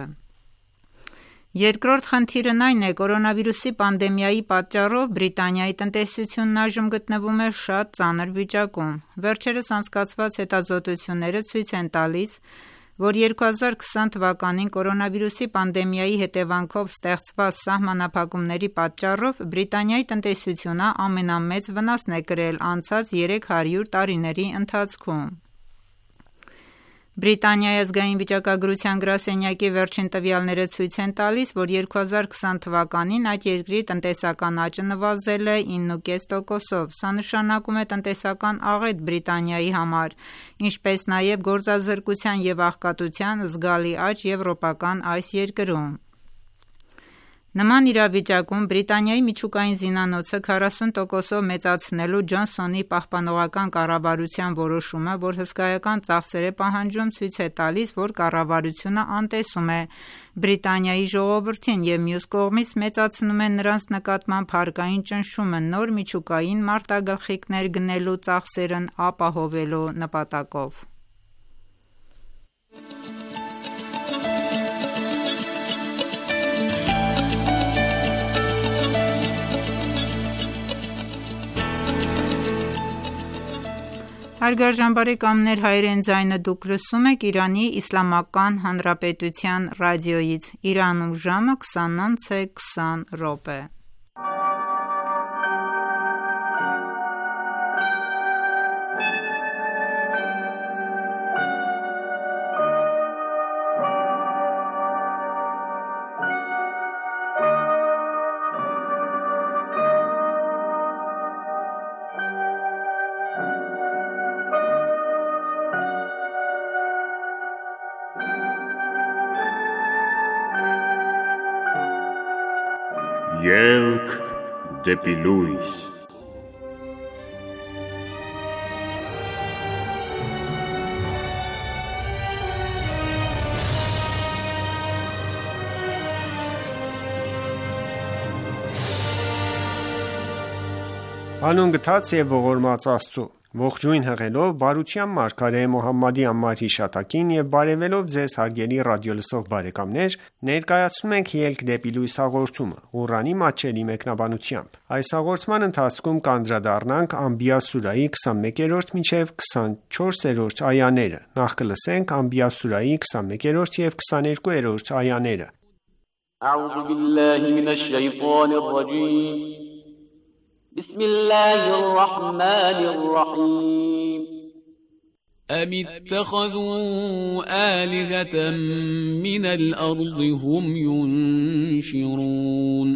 Երկրորդ խնդիրն այն է, կորոնավիրուսի պանդեմիայի պատճառով Բրիտանիայի տնտեսությունն այժմ գտնվում է շատ ծանր վիճակում։ Վերջերս անցկացված հետազոտությունները ցույց են տալիս, որ 2020 թվականին կորոնավիրուսի պանդեմիայի հետևանքով ստեղծված սահմանափակումների պատճառով Բրիտանիայի տնտեսությունը ամենամեծ վնասն է կրել անցած 300 տարիների ընթացքում։ Բրիտանիայի ազգային վիճակագրության գրասենյակի վերջին տվյալները ցույց են տալիս, որ 2020 թվականին այդ երկրի տնտեսական աճը նվազել է 9.5%-ով։ Սա նշանակում է տնտեսական աղետ Բրիտանիայի համար, ինչպես նաև գործազրկության և աղքատության զգալի աճ եվրոպական այս երկրում։ Նման իրավիճակում Բրիտանիայի միջուկային զինանոցը 40%-ով մեծացնելու Ջոնսոնի պահպանողական կառավարության որոշումը, որ հսկայական ծախսեր է պահանջում, ցույց է տալիս, որ կառավարությունը անտեսում է Բրիտանիայի ժողովրդին և մյուս կողմից մեծացնում է նրանց նկատմամբ հարկային ճնշումը նոր միջուկային մարտագլխիկներ գնելու ծախսերն ապահովելու նպատակով։ Հարգարժան բարեկամներ, հայրեն ձայնը դուք լսում եք Իրանի Իսլամական Հանրապետության ռադիոյից։ Իրանում ժամը 20:20 Ելք դեպի լույս։ Հանուն գթած և ողորմած Աստծու։ Ողջույն հղելով բարության մարգարե Մոհամմադի անմար հիշատակին եւ բարեւելով ձեզ հարգելի ռադիոլսող բարեկամներ, ներկայացնում ենք Ելք դեպի լույս հաղորդումը, Ղուրանի մատչելի մեկնաբանությամբ։ Այս հաղորդման ընթացքում կանդրադառնանք Անբիա սուրահի 21-րդ մինչև 24-րդ այաները։ Նախ կլսենք Անբիա սուրահի 21-րդ եւ 22-րդ այաները։ أعوذ بالله من الشيطان الرجيم بسم الله الرحمن الرحيم أم اتخذوا آلهة من الأرض هم ينشرون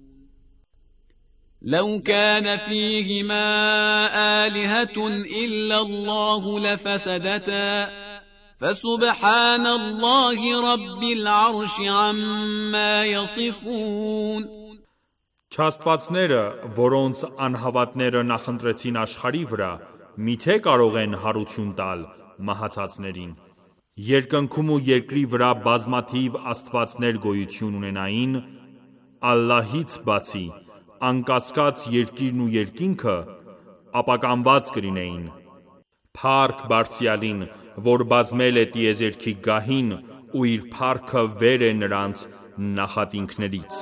لو كان فيهما آلهة إلا الله لفسدتا فسبحان الله رب العرش عما يصفون Չաստվածները, որոնց անհավատները նախընտրեցին աշխարհի վրա, միթե կարող են հարություն տալ մահացածներին։ Երկնքում ու երկրի վրա բազմաթիվ աստվածներ գոյություն ունենային, Ալլահից բացի, անկասկած երկիրն ու երկինքը ապականված կլինեին։ Փառք Բարձրյալին, որ բազմել է տիեզերքի գահին ու իր փառքը վեր է նրանց նախատինքներից։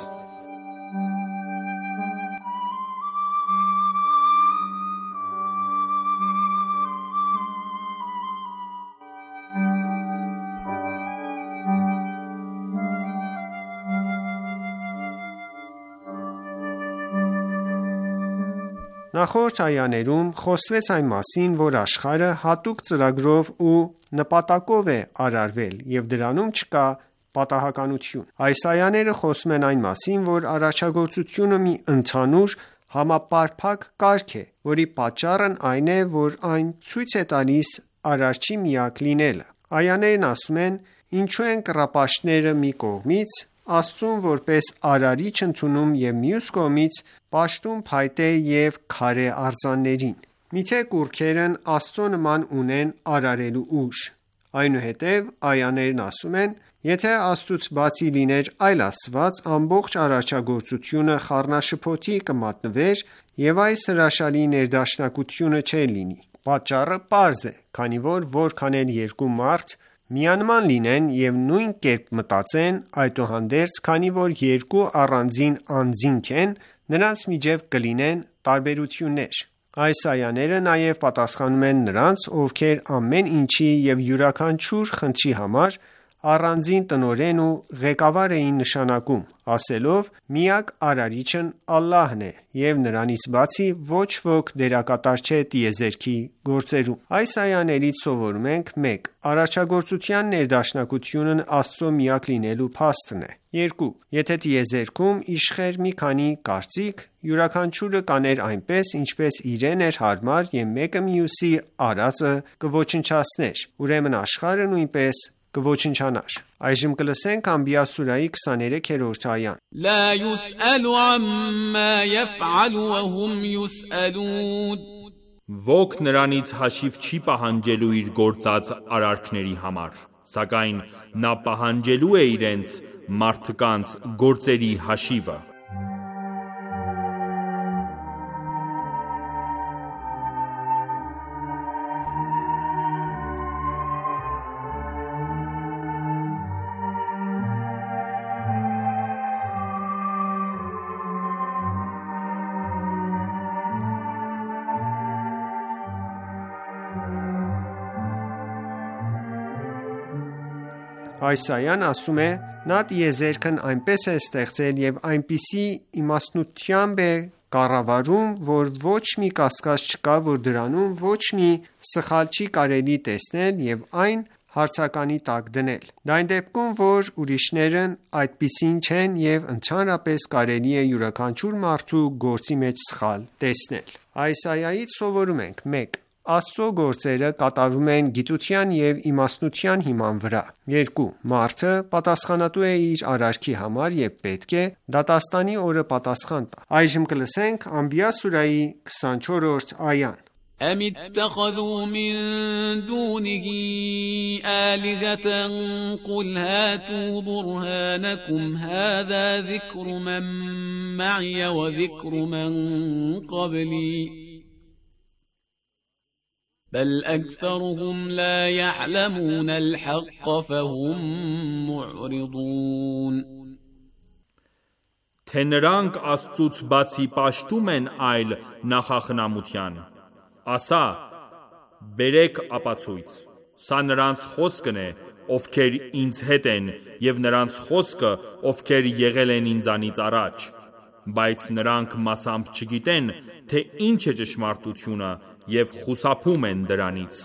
Նախորդ այաներում խոսվեց այն մասին, որ աշխարհը հատուկ ծրագրով ու նպատակով է արարվել և դրանում չկա պատահականություն։ Այս այաները խոսում են այն մասին, որ արարչագործությունը մի ընդհանուր համապարփակ կարգ է, որի պատճառն այն է, որ այն ցույց է տալիս Արարչի միակ լինելը։ Այաներն ասում են. ինչու են կռապաշտները մի կողմից Աստծուն որպես արարիչ ընդունում և մյուս կողմից պաշտում փայտե և քարե արձաններին։ Միթե կուռքերն Աստծո նման ունեն արարելու ուժ։ Այնուհետև այաներն ասում են. եթե Աստծուց բացի լիներ այլ Աստված, ամբողջ արարչագործությունը խառնաշփոթի կմատնվեր և այս հրաշալի ներդաշնակությունը չէր լինի։ Պատճառը պարզ է, քանի որ որքան էլ երկու մարդ միանման լինեն և նույն կերպ մտածեն, այդուհանդերձ, քանի որ երկու առանձին անձինք են, նրանց միջև կլինեն տարբերություններ։ Այս այաները նաև պատասխանում են նրանց, ովքեր ամեն ինչի և յուրաքանչյուր խնդրի համար առանձին տնօրեն ու ղեկավար էին նշանակում, ասելով. միակ արարիչն Ալլահն է, և նրանից բացի ոչ ոք դերակատար չէ տիեզերքի գործերում։ Այս այաներից սովորում ենք. 1. Արարչագործության ներդաշնակությունն Աստծո միակ լինելու փաստն է։ 2. Եթե տիեզերքում իշխեր մի քանի կարծիք, յուրաքանչյուրը կաներ այնպես, ինչպես իրեն էր հարմար և մեկը մյուսի արածը կոչնչացներ, ուրեմն աշխարհը նույնպես կոչնչանար։ Անբիա սուրահի 23-րդ այա لا يسأل عما يفعل وهم يسألون Ոք նրանից հաշիվ չի պահանջելու իր գործած արարքների համար, սակայն նա պահանջելու է իրենց մարդկանց գործերի հաշիվը։ Այս այան ասում է. նա տիեզերքն այնպես է ստեղծել և այնպիսի իմաստնությամբ է կառավարում, որ ոչ մի կասկած չկա, որ դրանում ոչ մի սխալ չի կարելի տեսնել և այն հարցականի տակ դնել։ Դա այն դեպքում, որ ուրիշներն այդպիսին չեն և ընդհանրապես կարելի է յուրաքանչյուր մարդու գործի մեջ սխալ տեսնել։ Այս այայից սովորում ենք. 1. Աստծո գործերը կատարվում են գիտության և իմաստնության հիման վրա։ 2. Մարդը պատասխանատու է իր արարքի համար և պետք է դատաստանի օրը պատասխան տա։ Անբիա սուրահի 24-րդ այա أم اتخذوا من دونه آلهة قل هاتوا برهانكم هذا ذكر من معي وذكر من قبلي بل أكثرهم لا يعلمون الحق فهم معرضون Թե նրանք Աստծուց բացի պաշտում են այլ նախախնամության, ասա, բերեք ապացույց, սա նրանց խոսքն է, ովքեր ինձ հետ են և նրանց խոսքը, ովքեր եղել են ինձանից առաջ, բայց նրանք մասամբ չգիտեն, թե ինչ է ճշմարտությունը և խուսափում են դրանից։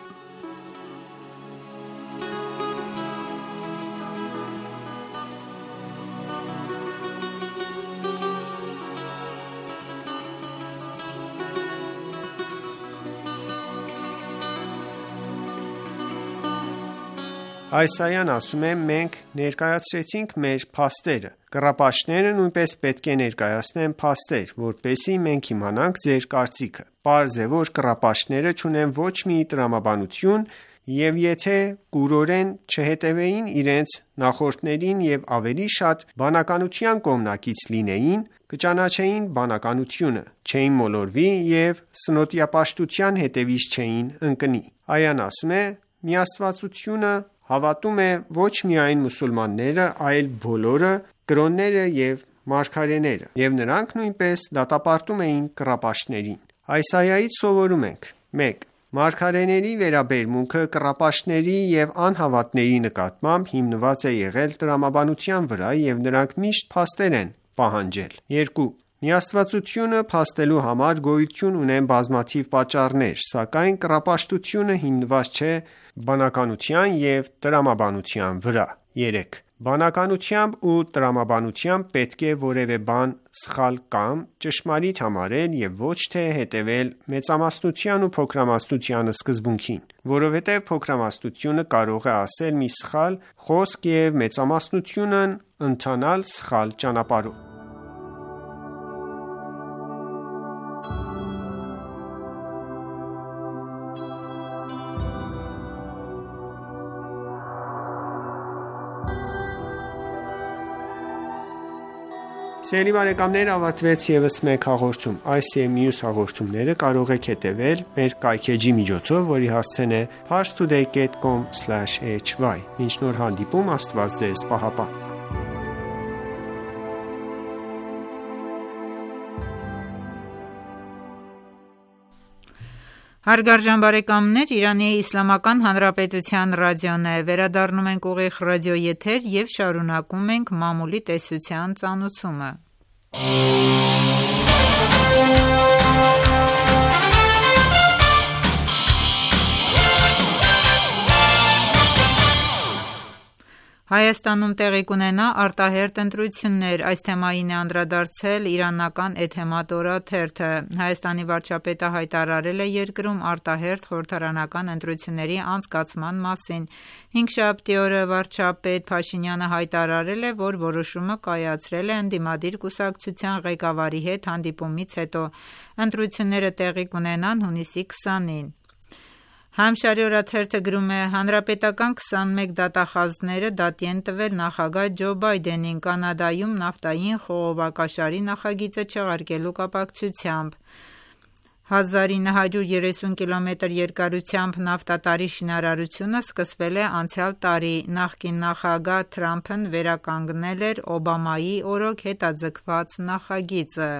Այս այան ասում է. մենք ներկայացրեցինք մեր փաստերը։ Կռապաշտները նույնպես պետք է ներկայացնեն փաստեր, որպեսզի մենք իմանանք ձեր կարծիքը։ Պարզ է, որ կռապաշտները չունեն ոչ մի տրամաբանություն և եթե կուրորեն չհետևեին իրենց նախորդներին և ավելի շատ բանականության կողմնակից լինեին, կճանաչեին բանականությունը, չէին մոլորվի և սնոտիապաշտության հետևից չէին ընկնի։ Այան ասում է. միաստվածությունը հավատում է ոչ միայն մուսուլմանները, այլ բոլորը, կրոնները և մարգարեները, և նրանք նույնպես դատապարտում էին կռապաշտներին։ Այս այայից սովորում ենք. 1. Մարգարեների վերաբերմունքը կռապաշտների և անհավատների նկատմամբ հիմնված է եղել տրամաբանության վրա և նրանք միշտ փաստեր են պահանջել։ 2. Միաստվածությունը փաստելու համար գոյություն ունեն բազմաթիվ պատճառներ, սակայն կռապաշտությունը հիմնված չէ բանականության և տրամաբանության վրա։ 3. Բանականությամբ ու տրամաբանությամբ պետք է որևէ բան սխալ կամ ճշմարիտ համարել և ոչ թե հետևել մեծամասնության ու փոքրամասնության սկզբունքին, որովհետև փոքրամասնությունը կարող է ասել մի սխալ խոսք և մեծամասնությունն ընթանալ սխալ ճանապարհով։ Սիրելի բարեկամներ, ավարտվեց ևս մեկ հաղորդում։ Այս և մյուս հաղորդումները կարող եք հետևել մեր կայքէջի միջոցով, որի հասցեն է parstoday.com/hy։ Մինչ նոր հանդիպում, Աստված ձեզ պահապան։ Հարգարժան բարեկամներ, Իրանի Իսլամական Հանրապետության ռադիոն է, վերադառնում ենք ուղիղ ռադիոեթեր և շարունակում ենք մամուլի տեսության ծանուցումը։ Հայաստանում տեղի կունենա արտահերթ ընտրություններ, այս թեմային է անդրադարձել իրանական Էթեմադ օրաթերթը։ Հայաստանի վարչապետը հայտարարել է երկրում արտահերթ խորհրդարանական ընտրությունների անցկացման մասին։ Հինգշաբթի օրը վարչապետ Փաշինյանը հայտարարել է, որ որոշումը կայացրել է ընդդիմադիր կուսակցության ղեկավարի հետ հանդիպումից հետո։ Ընտրությունները տեղի կունենան հունիսի 20-ին։ Համշարի օրաթերթը գրում է. հանրապետական 21 դատախազները դատի են տվել նախագահ Ջո Բայդենին Կանադայում նավթային խողովակաշարի նախագիծը չեղարկելու կապակցությամբ։ 1930 կմ երկարությամբ նավթատարի շինարարությունը սկսվել է անցյալ տարի։ Նախկին նախագահ Թրամփն վերականգնել էր Օբամայի օրոք հետաձգված նախագիծը։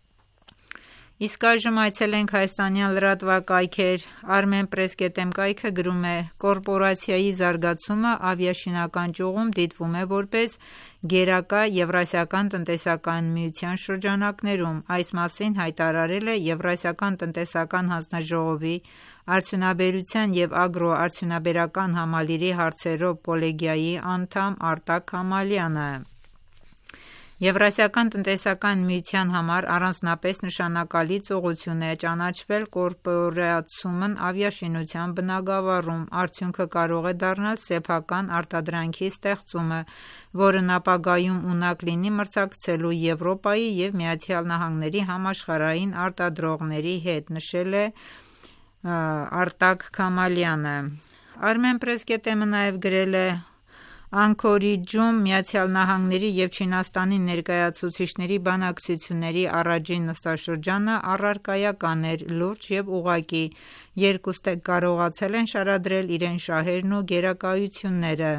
Իսկ այժմ այցելենք հայաստանյան լրատվակայքեր։ Armenpress.am կայքը գրում է. կորպորացիայի զարգացումը ավիաշինական ճյուղում դիտվում է որպես գերակա Եվրասիական տնտեսական միության շրջանակներում։ Այս մասին հայտարարել է Եվրասիական տնտեսական հանձնաժողովի արդյունաբերության և ագրոարդյունաբերական համալիրի հարցերով կոլեգիայի անդամ Արտակ Քամալյանը։ Եվրասիական տնտեսական միության համար առանձնապես նշանակալից ուղղություն է ճանաչվել կորպորացումն ավիաշինության բնագավառում։ Արդյունքը կարող է դառնալ սեփական արտադրանքի ստեղծումը, որն ապագայում ունակ լինի մրցակցելու Եվրոպայի և ԱՄՆ-ի համաշխարհային արտադրողների հետ, նշել է Արտակ Քամալյանը։ Armenpress.am-ը նաև գրել է. Անկորիջում ԱՄՆ-ի և Չինաստանի ներկայացուցիչների բանակցությունների առաջին նստաշրջանը առարկայական էր, լուրջ և ուղղակի։ Երկուստ էլ կարողացել են շարադրել իրենց շահերն ու գերակայությունները։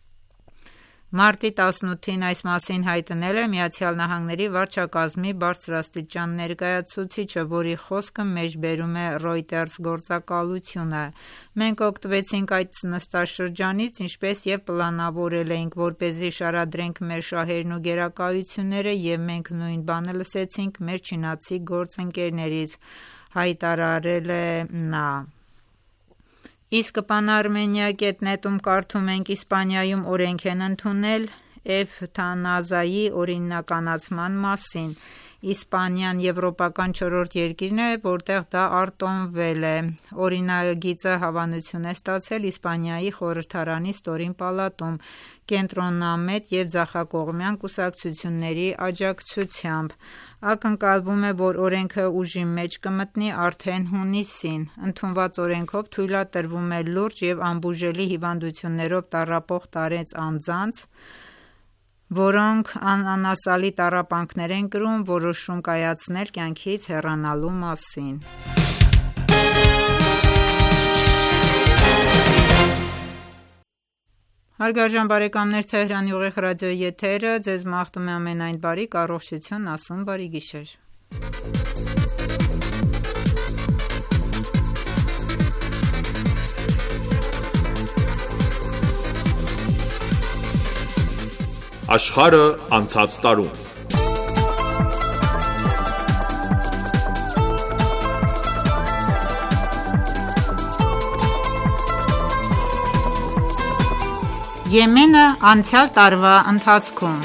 Մարտի 18-ին այս մասին հայտնել է ԱՄՆ վարչակազմի բարձրաստիճան ներկայացուցիչը, որի խոսքը մեջբերում է Reuters գործակալությունը։ Մենք օգտվեցինք այդ նստաշրջանից, ինչպես և պլանավորել էինք, որպեսզի շարադրենք մեր շահերն ու գերակայությունները, և մենք նույն բանը լսեցինք մեր չինացի գործընկերներից, հայտարարել է նա։ Իսկ Pan-Armenia.net-ում կարդում ենք. Իսպանիայում օրենք են ընդունել էվթանազիայի օրինականացման մասին։ Իսպանիան եվրոպական 4-րդ երկիրն է, որտեղ դա արտոնվել է։ Օրինագիծը հավանություն է ստացել Իսպանիայի խորհրդարանի ստորին պալատում կենտրոնամետ և ձախակողմյան կուսակցությունների աջակցությամբ։ Ակնկալվում է, որ օրենքը ուժի մեջ կմտնի արդեն հունիսին։ Ընդունված օրենքով թույլատրվում է լուրջ և անբուժելի հիվանդություններով տառապող տարեց անձանց, որոնք անանասալի տառապանքներ են կրում, որոշում կայացնել կյանքից հեռանալու մասին։ Հարգարժան բարեկամներ, Թեհրանի ուղիղ ռադիոյի եթերը ձեզ մաղթում է ամենայն բարիք, առողջություն, ասում բարի գիշեր։ Աշխարհը անցած տարում։ Եմենը անցյալ տարվա ընթացքում։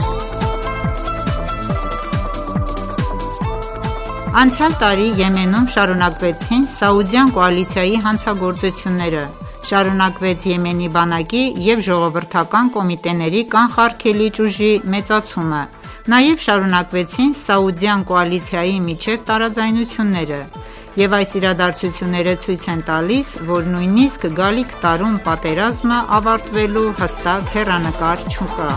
Անցյալ տարի Եմենում շարունակվեցին Սաուդյան կոալիցիայի հանցագործությունները, շարունակվեց Եմենի բանակի և ժողովրդական կոմիտեների կանխարգելիչ ուժի մեծացումը, նաև շարունակվեցին Սաուդյան կոալիցիայի միջև տարաձայնությունները, և այս իրադարձությունները ցույց են տալիս, որ նույնիսկ գալիք տարում պատերազմը ավարտվելու հստակ հեռանկար չկա։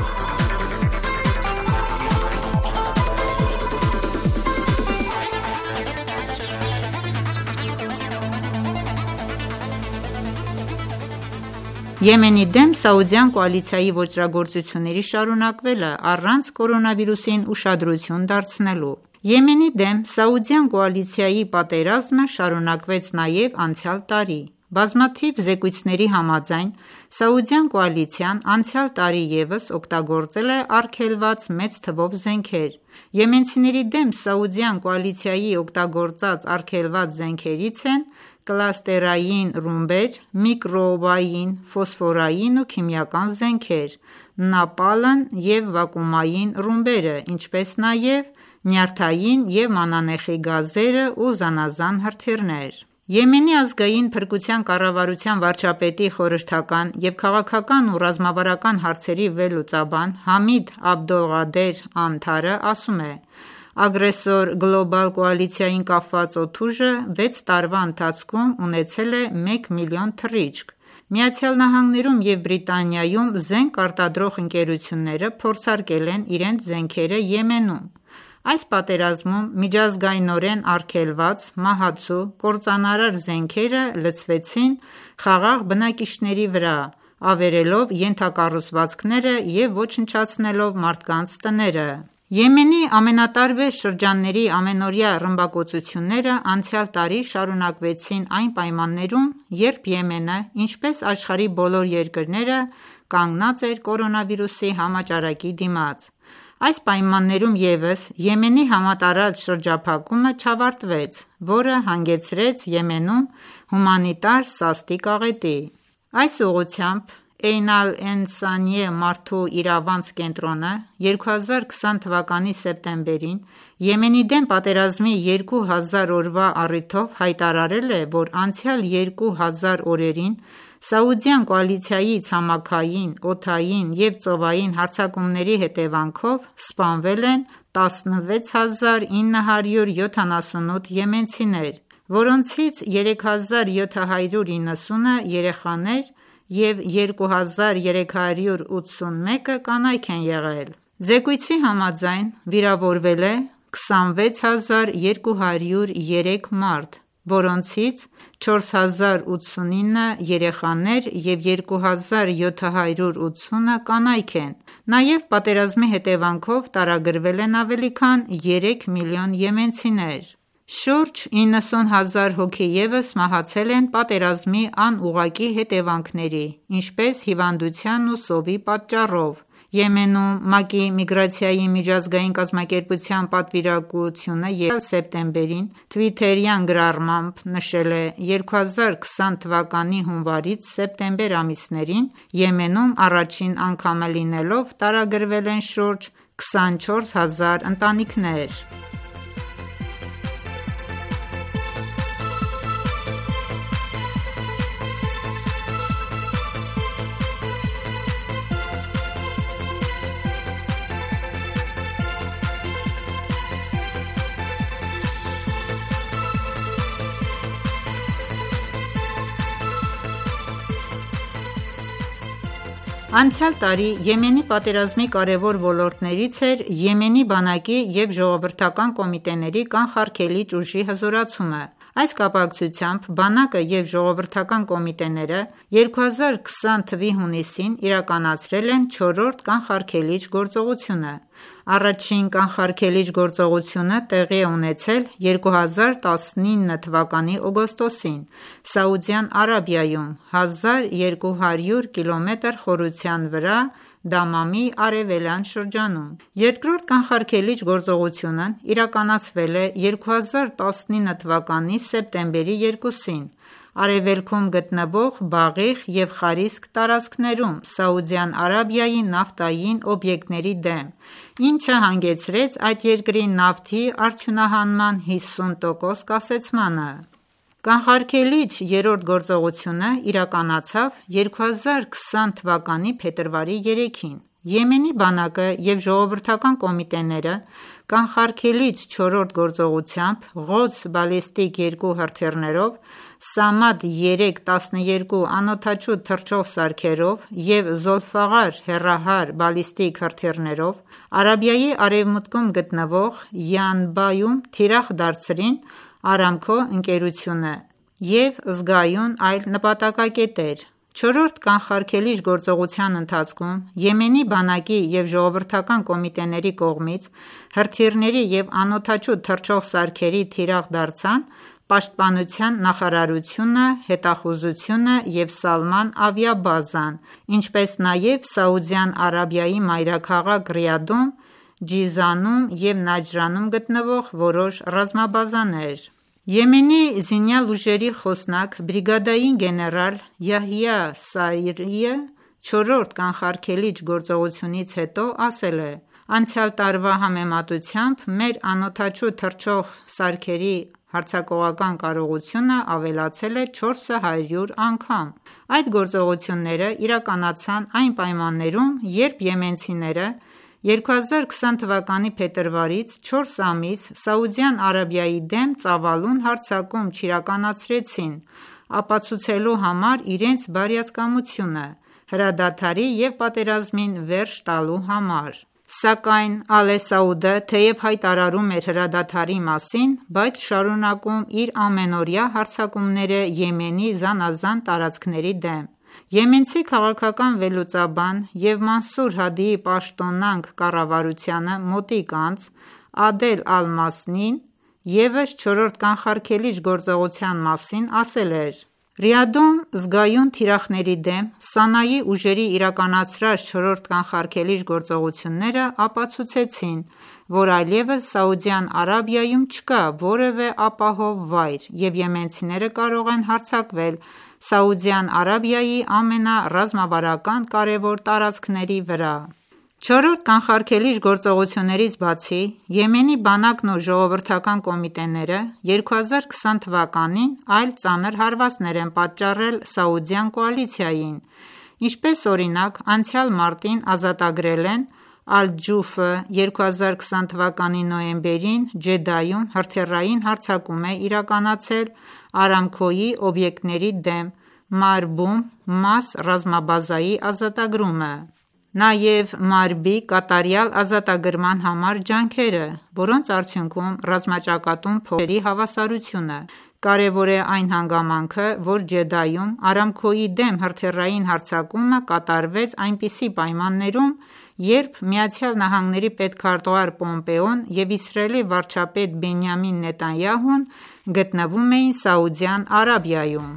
Եմենի դեմ Սաուդյան կոալիցիայի ոճրագործությունների շարունակվելը առանց կորոնավիրուսին ուշադրություն դարձնելու։ Եմենի դեմ Սաուդյան կոալիցիայի պատերազմը շարունակվեց նաև անցյալ տարի։ Բազմաթիվ զեկույցների համաձայն, Սաուդյան կոալիցիան անցյալ տարի ևս օգտագործել է արգելված մեծ թվով զենքեր։ Եմենցիների դեմ Սաուդյան կոալիցիայի օգտագործած արգելված զենքերից են կլաստերային ռումբեր, միկրոուղային, ֆոսֆորային ու քիմիական զենքեր, նապալն և վակուումային ռումբերը, ինչպես նաև նյարդային և մանանեխի գազերը ու զանազան հրթիռներ։ Եմենի ազգային փրկության կառավարության վարչապետի խորհրդական և քաղաքական ու ռազմավարական հարցերի վերլուծաբան Համիդ Աբդոլղադեր Անթարը ասում է. Ագրեսոր գլոբալ կոալիցիային կապված օդուժը 6 տարվա ընթացքում ունեցել է 1 միլիոն թռիչք։ ԱՄՆ-ում և Բրիտանիայում զենք արտադրող ընկերությունները փորձարկել են իրենց զենքերը Եմենում։ Այս պատերազմում միջազգայնորեն արգելված, մահացու, կործանարար զենքերը լցվեցին խաղաղ բնակիչների վրա, ավերելով ենթակառուցվածքները և ոչնչացնելով մարդկանց տները։ Եմենի ամենատարբեր շրջանների ամենօրյա ռմբակոծությունները անցյալ տարի շարունակվեցին այն պայմաններում, երբ Եմենը, ինչպես աշխարհի բոլոր երկրները, կանգնած էր կորոնավիրուսի համաճարակի դիմաց։ Այս պայմաններում ևս Եմենի համատարած շրջափակումը չավարտվեց, որը հանգեցրեց Եմենում հումանիտար սաստիկ աղետի։ Այս ուղղությամբ Էյն ալ-Էնսանիե մարդու իրավանց կենտրոնը 2020 թվականի սեպտեմբերին Եմենի դեմ պատերազմի 2000 օրվա առիթով հայտարարել է, որ անցյալ 2000 օրերին Սաուդյան կոալիցիայի ցամաքային, օդային և ծովային հարձակումների հետևանքով սպանվել են 16978 եմենցիներ, որոնցից 3790-ը երեխաներ և 2381-ը կանայք են եղել։ Զեկույցի համաձայն վիրավորվել է 26203 մարդ, որոնցից 4089 երեխաներ և 2780-ը կանայք են։ Նաև պատերազմի հետևանքով տարագրվել են ավելի քան 3 միլիոն եմենցիներ։ Շուրջ 90,000 հոգի ևս մահացել են պատերազմի անուղղակի հետևանքների, ինչպես հիվանդության ու սովի պատճառով։ Եմենում ՄԱԿ-ի միգրացիայի միջազգային կազմակերպության պատվիրակությունը սեպտեմբերին թվիթերյան գրառմամբ նշել է. 2020 թվականի հունվարից սեպտեմբեր ամիսներին Եմենում առաջին անգամը լինելով տարագրվել են շուրջ 24000 ընտանիքներ։ Անցյալ տարի Եմենի պատերազմի կարևոր ոլորտներից էր Եմենի բանակի և ժողովրդական կոմիտեների կանխարգելիչ ուժի հզորացումը։ Այս կապակցությամբ բանակը և ժողովրդական կոմիտեները 2020 թվականի հունիսին իրականացրել են 4-րդ կանխարգելիչ գործողությունը։ Առաջին կանխարգելիչ գործողությունը տեղի է ունեցել 2019 թվականի օգոստոսին Սաուդյան Արաբիայում 1200 կմ խորության վրա Դամամի արևելյան շրջանում։ Երկրորդ կանխարգելիչ գործողությունն իրականացվել է 2019 թվականի սեպտեմբերի 2-ին արևելքում գտնվող Բաղիղ և Խարիսկ տարածքներում Սաուդյան Արաբիայի նավթային օբյեկտների դեմ, ինչը հանգեցրեց այդ երկրի նավթի արդյունահանման 50% կասեցմանը։ Կանխարգելիչ երրորդ գործողությունը իրականացավ 2020 թվականի փետրվարի 3-ին։ Եմենի բանակը և ժողովրդական կոմիտեները կանխարգելիչ չորրորդ գործողությամբ Ղոդս բալիստիկ 2 հրթիռներով, Սամադ 3-12 անօդաչու թռչող սարքերով և Զոլֆաղար հեռահար բալիստիկ հրթիռներով Արաբիայի արևմուտքում գտնվող Յանբայում թիրախ դարձրին Արամքո ընկերությունը և զգայուն այլ նպատակակետեր։ Չորրորդ կանխարգելիչ գործողության ընթացքում Եմենի բանակի և ժողովրդական կոմիտեների կողմից հրթիռների և անօդաչու թռչող սարքերի թիրախ դարձան Պաշտպանության նախարարությունը, հետախուզությունը և Սալման ավիաբազան, ինչպես նաև Սաուդյան Արաբիայի մայրաքաղաք Ռիադում, Ջիզանում և Նաջրանում գտնվող որոշ ռազմաբազաներ։ Եմենի զինյալ ուժերի խոսնակ բրիգադային գեներալ Յահյա Սայրիը չորրորդ կանխարգելիչ գործողությունից հետո ասել է.«Անցյալ տարվա համեմատությամբ մեր անօդաչու թռչող սարքերի հարձակողական կարողությունը ավելացել է 400 անգամ»։ Այդ գործողությունները իրականացան այն պայմաններում, երբ եմենցիները 2020 թվականի փետրվարից 4 ամիս Սաուդյան Արաբիայի դեմ ծավալուն հարձակում չիրականացրեցին՝ ապացուցելու համար իրենց բարյացակամությունը հրադադարի և պատերազմին վերջ տալու համար։ Սակայն Ալե Սաուդը թեև հայտարարում էր հրադադարի մասին, բայց շարունակում իր ամենօրյա հարձակումները Եմենի զանազան տարածքների դեմ։ Եմենցի քաղաքական վերլուծաբան և Մանսուր Հադիի պաշտոնանկ կառավարությանը մոտիկ անձ Ադել Ալ-Մասնին ևս չորրորդ կանխարգելիչ գործողության մասին ասել էր.«Ռիադում զգայուն թիրախների դեմ Սանայի ուժերի իրականացրած չորրորդ կանխարգելիչ գործողությունները ապացուցեցին, որ այլևս Սաուդյան Արաբիայում չկա որևէ ապահով վայր, և եմենցիները կարող են հարձակվել Սաուդյան Արաբիայի ամենառազմավարական կարևոր տարածքների վրա»։ Չորրորդ կանխարգելիչ գործողություններից բացի, Եմենի բանակն ու ժողովրդական կոմիտեները 2020 թվականին այլ ծանր հարվածներ են պատճառել Սաուդյան կոալիցիային, ինչպես օրինակ անցյալ մարտին ազատագրել են Ալ-Ջուֆը, 2020 թվականի նոյեմբերին Ջեդայում հրթիռային հարձակում է իրականացել Արամքոյի օբյեկտների դեմ, Մարբում Մաս ռազմաբազայի ազատագրումը, նաև Մարբի կատարյալ ազատագրման համար ջանքերը, որոնց արդյունքում ռազմաճակատում փոխվեց ուժերի հավասարությունը։ Կարևոր է այն հանգամանքը, որ Ջեդայում Արամքոյի դեմ հրթիռային հարձակումը կատարվեց այնպիսի պայմաններում, երբ ԱՄՆ պետքարտուղար Պոմպեոն և Իսրայելի վարչապետ Բենյամին Նետանյահուն գտնվում էին Սաուդյան Արաբիայում։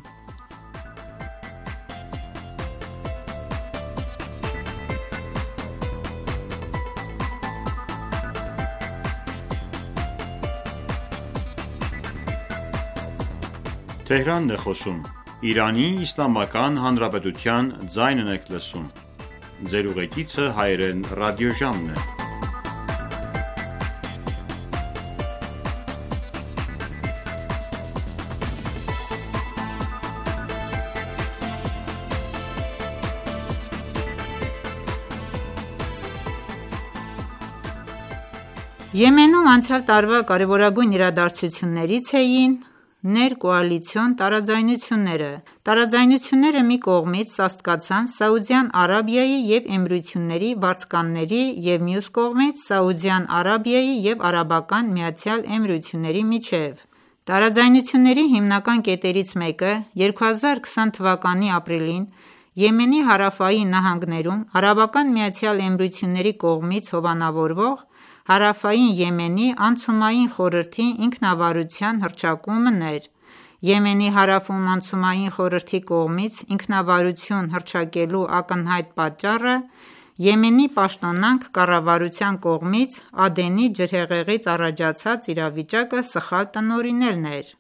Եմենում անցյալ տարվա կարևորագույն իրադարձություններից էին ներկոալիցիոն տարաձայնությունները։ Տարաձայնությունները մի կողմից սաստկացան Սաուդյան Արաբիայի և Էմիրությունների վարձկանների և մյուս կողմից Սաուդյան Արաբիայի և Արաբական Միացյալ Էմիրությունների միջև։ Տարաձայնությունների հիմնական կետերից մեկը 2020 թվականի ապրիլին Եմենի հարավային նահանգներում Արաբական Միացյալ Էմիրությունների կողմից հովանավորվող Հարավային Եմենի անցումային խորհրդի ինքնավարության հռչակումն էր։ Եմենի հարավում անցումային խորհրդի կողմից ինքնավարություն հռչակելու ակնհայտ պատճառը Եմենի պաշտոնանկ կառավարության կողմից Ադենի ջրհեղեղից առաջացած իրավիճակը սխալ տնօրինելն էր։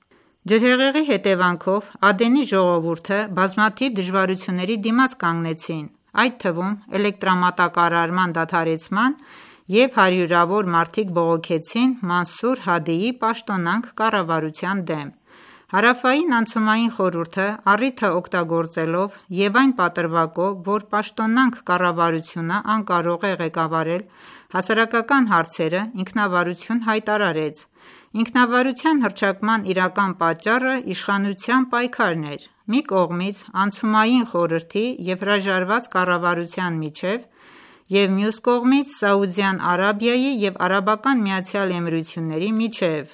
Ջրհեղեղի հետևանքով Ադենի ժողովուրդը բազմաթիվ դժվարությունների դիմաց կանգնեցին, այդ թվում էլեկտրամատակարարման դադարեցման և հարյուրավոր մարդիկ բողոքեցին Մանսուր Հադիի պաշտոնանկ կառավարության դեմ։ Հարավային անցումային խորհուրդը առիթը օգտագործելով և այն պատրվակով, որ պաշտոնանկ կառավարությունը անկարող է ղեկավարել հասարակական հարցերը, ինքնավարություն հայտարարեց։ Ինքնավարության հռչակման իրական պատճառը իշխանության պայքարն էր՝ մի կողմից անցումային խորհրդի և հրաժարված կառավարության միջև և մյուս կողմից Սաուդյան Արաբիայի և Արաբական Միացյալ Էմիրությունների միջև։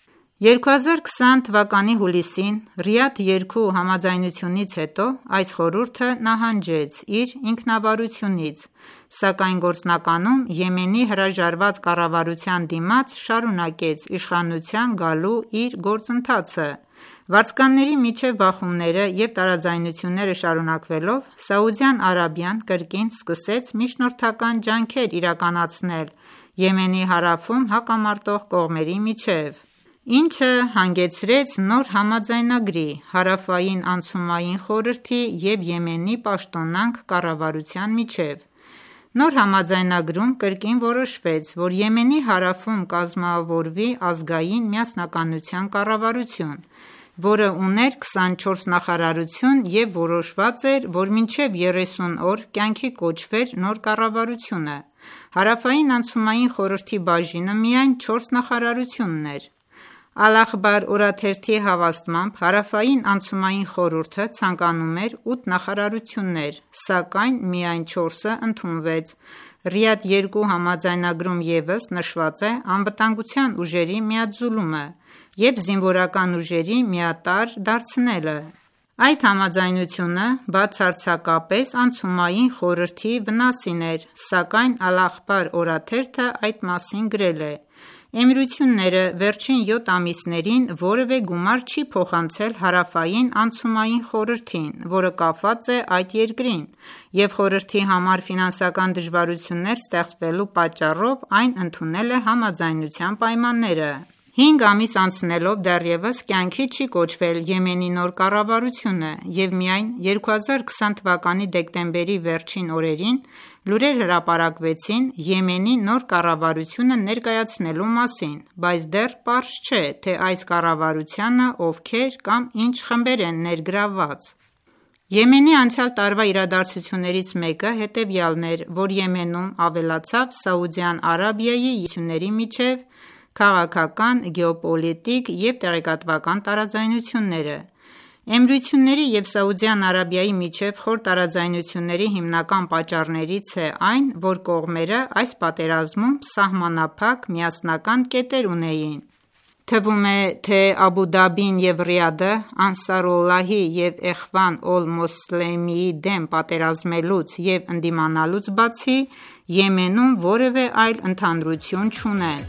2020 թվականի հուլիսին Ռիադ 2 համաձայնությունից հետո այս խորհուրդը նահանջեց իր ինքնավարությունից, սակայն գործնականում Եմենի հրաժարված կառավարության դիմաց շարունակեց իշխանության գալու իր գործընթացը։ Վարձկանների միջև բախումները և տարաձայնությունները շարունակվելով, Սաուդյան Արաբիան կրկին սկսեց միջնորդական ջանքեր իրականացնել Եմենի հարավում հակամարտող կողմերի միջև, ինչը հանգեցրեց նոր համաձայնագրի Հարավային անցումային խորհրդի և Եմենի պաշտոնանկ կառավարության միջև։ Նոր համաձայնագրում կրկին որոշվեց, որ Եմենի հարավում կազմավորվի ազգային միասնականության կառավարություն, որը ուներ 24 նախարարություն և որոշված էր, որ մինչև 30 օր կյանքի կոչվեր նոր կառավարությունը։ Հարավային անցումային խորհրդի բաժինը միայն 4 նախարարություն ուներ։ Ալ-Ախբար օրաթերթի հավաստմամբ Հարավային անցումային խորհուրդը ցանկանում էր 8 նախարարություններ, սակայն միայն 4-ը ընդունվեց։ Ռիադ 2 համաձայնագրում ևս նշված է անվտանգության ուժերի միաձուլումը և զինվորական ուժերի միատարր դարձնելը։ Այդ համաձայնությունը բացարձակապես անցումային խորհրդի վնասին էր, սակայն Ալ-Ախբար օրաթերթը այդ մասին գրել է. Էմիրությունները վերջին 7 ամիսներին որևէ գումար չի փոխանցել Հարավային անցումային խորհրդին, որը կապված է այդ երկրին, և խորհրդի համար ֆինանսական դժվարություններ ստեղծվելու պատճառով այն ընդունել է համաձայնության պայմանները։ 5 ամիս անցնելով դեռևս կյանքի չի կոչվել Եմենի նոր կառավարությունը, և միայն 2020 թվականի դեկտեմբերի վերջին օրերին լուրեր հրապարակվեցին Եմենի նոր կառավարությունը ներկայացնելու մասին, բայց դեռ պարզ չէ, թե այս կառավարությանը ովքեր կամ ինչ խմբեր են ներգրավված։ Եմենի անցյալ տարվա իրադարձություններից մեկը հետևյալն էր, որ Եմենում ավելացավ Սաուդյան Արաբիայի և Էմիրությունների միջև քաղաքական, գեոպոլիտիկ և տեղեկատվական տարաձայնությունները։ Էմիրությունների և Սաուդյան Արաբիայի միջև խոր տարաձայնությունների հիմնական պատճառներից է այն, որ կողմերը այս պատերազմում սահմանափակ միասնական կետեր ունեին։ Թվում է, թե Աբու Դաբին և Ռիադը Անսարուլլահի և Էխվան օլ-Մոսլեմիի դեմ պատերազմելուց և ընդդիմանալուց բացի, Եմենում որևէ այլ ընդհանրություն չունեն։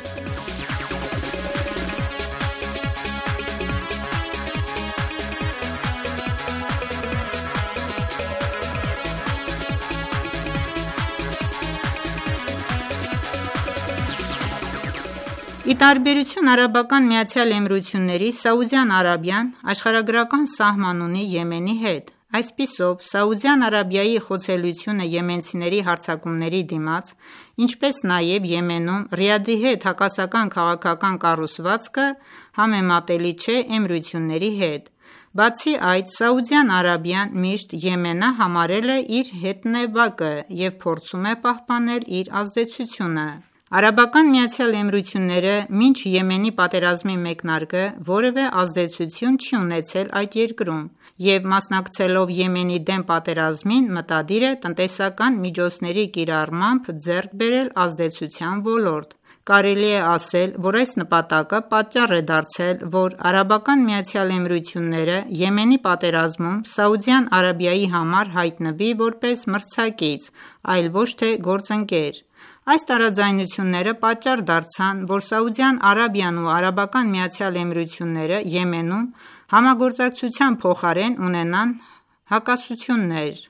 Ի տարբերություն Արաբական Միացյալ Էմիրությունների, Սաուդյան Արաբիան աշխարհագրական սահման ունի Եմենի հետ։ Այսպիսով, Սաուդյան Արաբիայի խոցելիությունը եմենցիների հարձակումների դիմաց, ինչպես նաև Եմենում Ռիադի հետ հակասական քաղաքական կառուցվածքը համեմատելի չէ Էմիրությունների հետ։ Բացի այդ, Սաուդյան Արաբիան միշտ Եմենը համարել է իր հետնեւակը և փորձում է պահպանել իր ազդեցությունը։ Արաբական Միացյալ Էմիրությունները մինչ Եմենի պատերազմի մեկնարկը որևէ ազդեցություն չի ունեցել այդ երկրում և մասնակցելով Եմենի դեմ պատերազմին մտադիր է տնտեսական միջոցների կիրառմամբ ձեռք բերել ազդեցության ոլորտ։ Կարելի է ասել, որ այս նպատակը պատճառ է դարձել, որ Արաբական Միացյալ Էմիրությունները Եմենի պատերազմում Սաուդյան Արաբիայի համար հայտնվի որպես մրցակից, այլ ոչ թե գործընկեր։ Այս տարաձայնությունները պատճառ դարձան, որ Սաուդյան Արաբիան ու Արաբական Միացյալ Էմիրությունները Եմենում համագործակցության փոխարեն ունենան հակասություններ։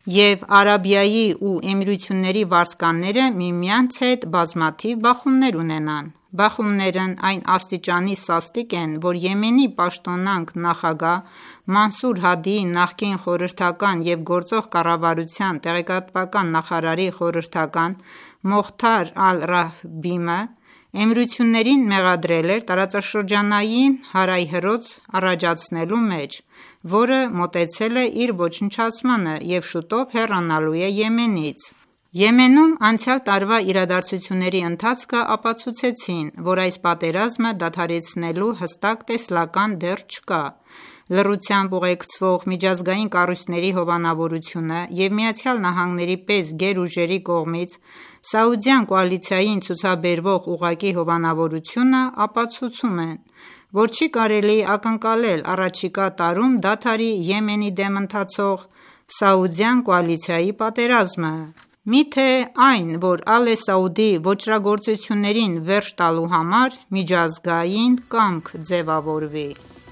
և Արաբիայի ու Էմիրությունների վարձկանները միմյանց հետ բազմաթիվ բախումներ ունենան: Բախումներն այն աստիճանի սաստիկ են, որ Եմենի պաշտոնանկ նախագահ Մանսուր Հադիի նախկին խորհրդական և գործող կառավարության տեղեկատվական նախարարի խորհրդական Մոխթար Ալ-Ռահբիմը Էմիրություններին մեղադրել էր տարածաշրջանային հարայհրոց առաջացնելու մեջ, որը մոտեցել է իր ոչնչացմանը և շուտով հեռանալու է Եմենից: Եմենում անցյալ տարվա իրադարձությունների ընթացքը ապացուցեցին, որ այս պատերազմը դադարեցնելու հստակ տեսլական դեռ չկա: Լռությամբ ուղեկցվող միջազգային կառույցների հովանավորությունը և ԱՄՆ-ի պես գերուժերի կողմից Սաուդյան կոալիցիային ցուցաբերվող ուղղակի հովանավորությունը ապացուցում են, որ չի կարելի ակնկալել առաջիկա տարում դադարի Եմենի դեմ ընթացող Սաուդյան կոալիցիայի պատերազմը: Միթե այն, որ Ալե Սաուդի ոճրագործություններին վերջ տալու համար միջազգային կամք ձևավորվի: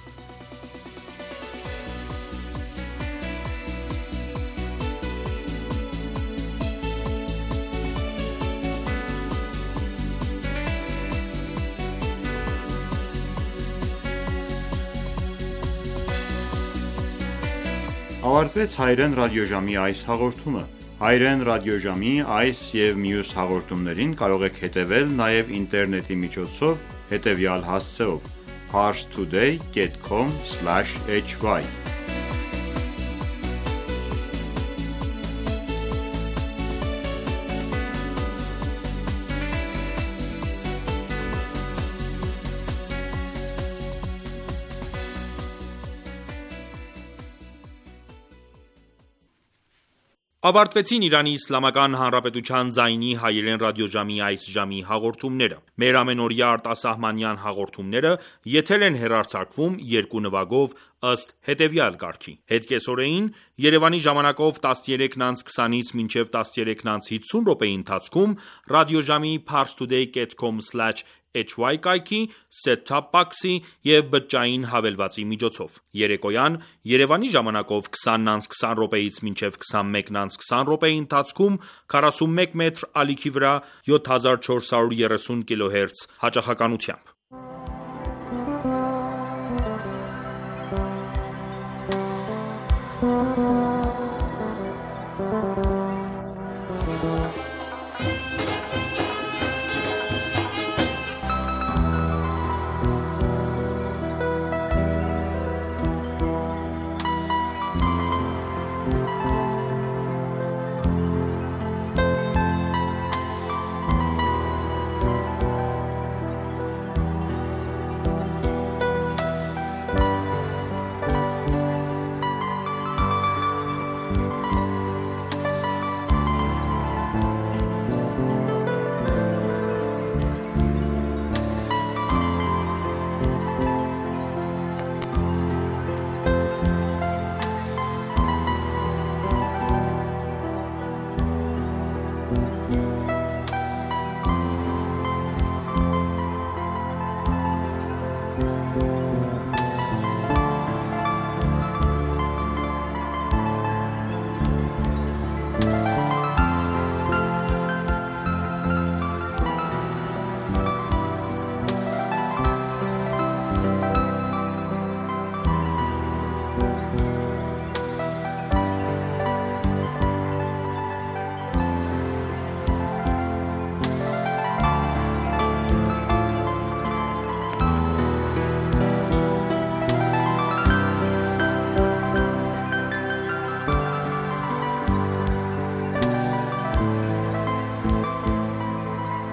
Ավարտվեց Հայրեն ռադիոժամի այս հաղորդումը: Հայրեն ռադիոժամի այս և մյուս հաղորդումներին կարող եք հետևել նաև ինտերնետի միջոցով հետևյալ հասցեով՝ parstoday.com/hy Ավարտվեցին Իրանի Իսլամական Հանրապետության ձայնի հայերեն ռադիոժամի այս ժամի հաղորդումները: Մեր ամենօրյա արտասահմանյան հաղորդումները եթեր են հեռարձակվում երկու նվագով ըստ հետևյալ կարգի: Հետկեսօրեին Երևանի ժամանակով 13:20-ից մինչև 13:50 րոպեի ընթացքում ռադիոժամի parstoday.com/hy կայքի, set-top box-ի և բջջային հավելվածի միջոցով: Երեկոյան Երևանի ժամանակով 20:20 րոպեից մինչև 21:20 րոպեի ընթացքում 41 մետր ալիքի վրա 7430 կՀz հաճախականությամբ: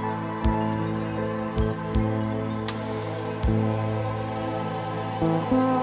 Thank you.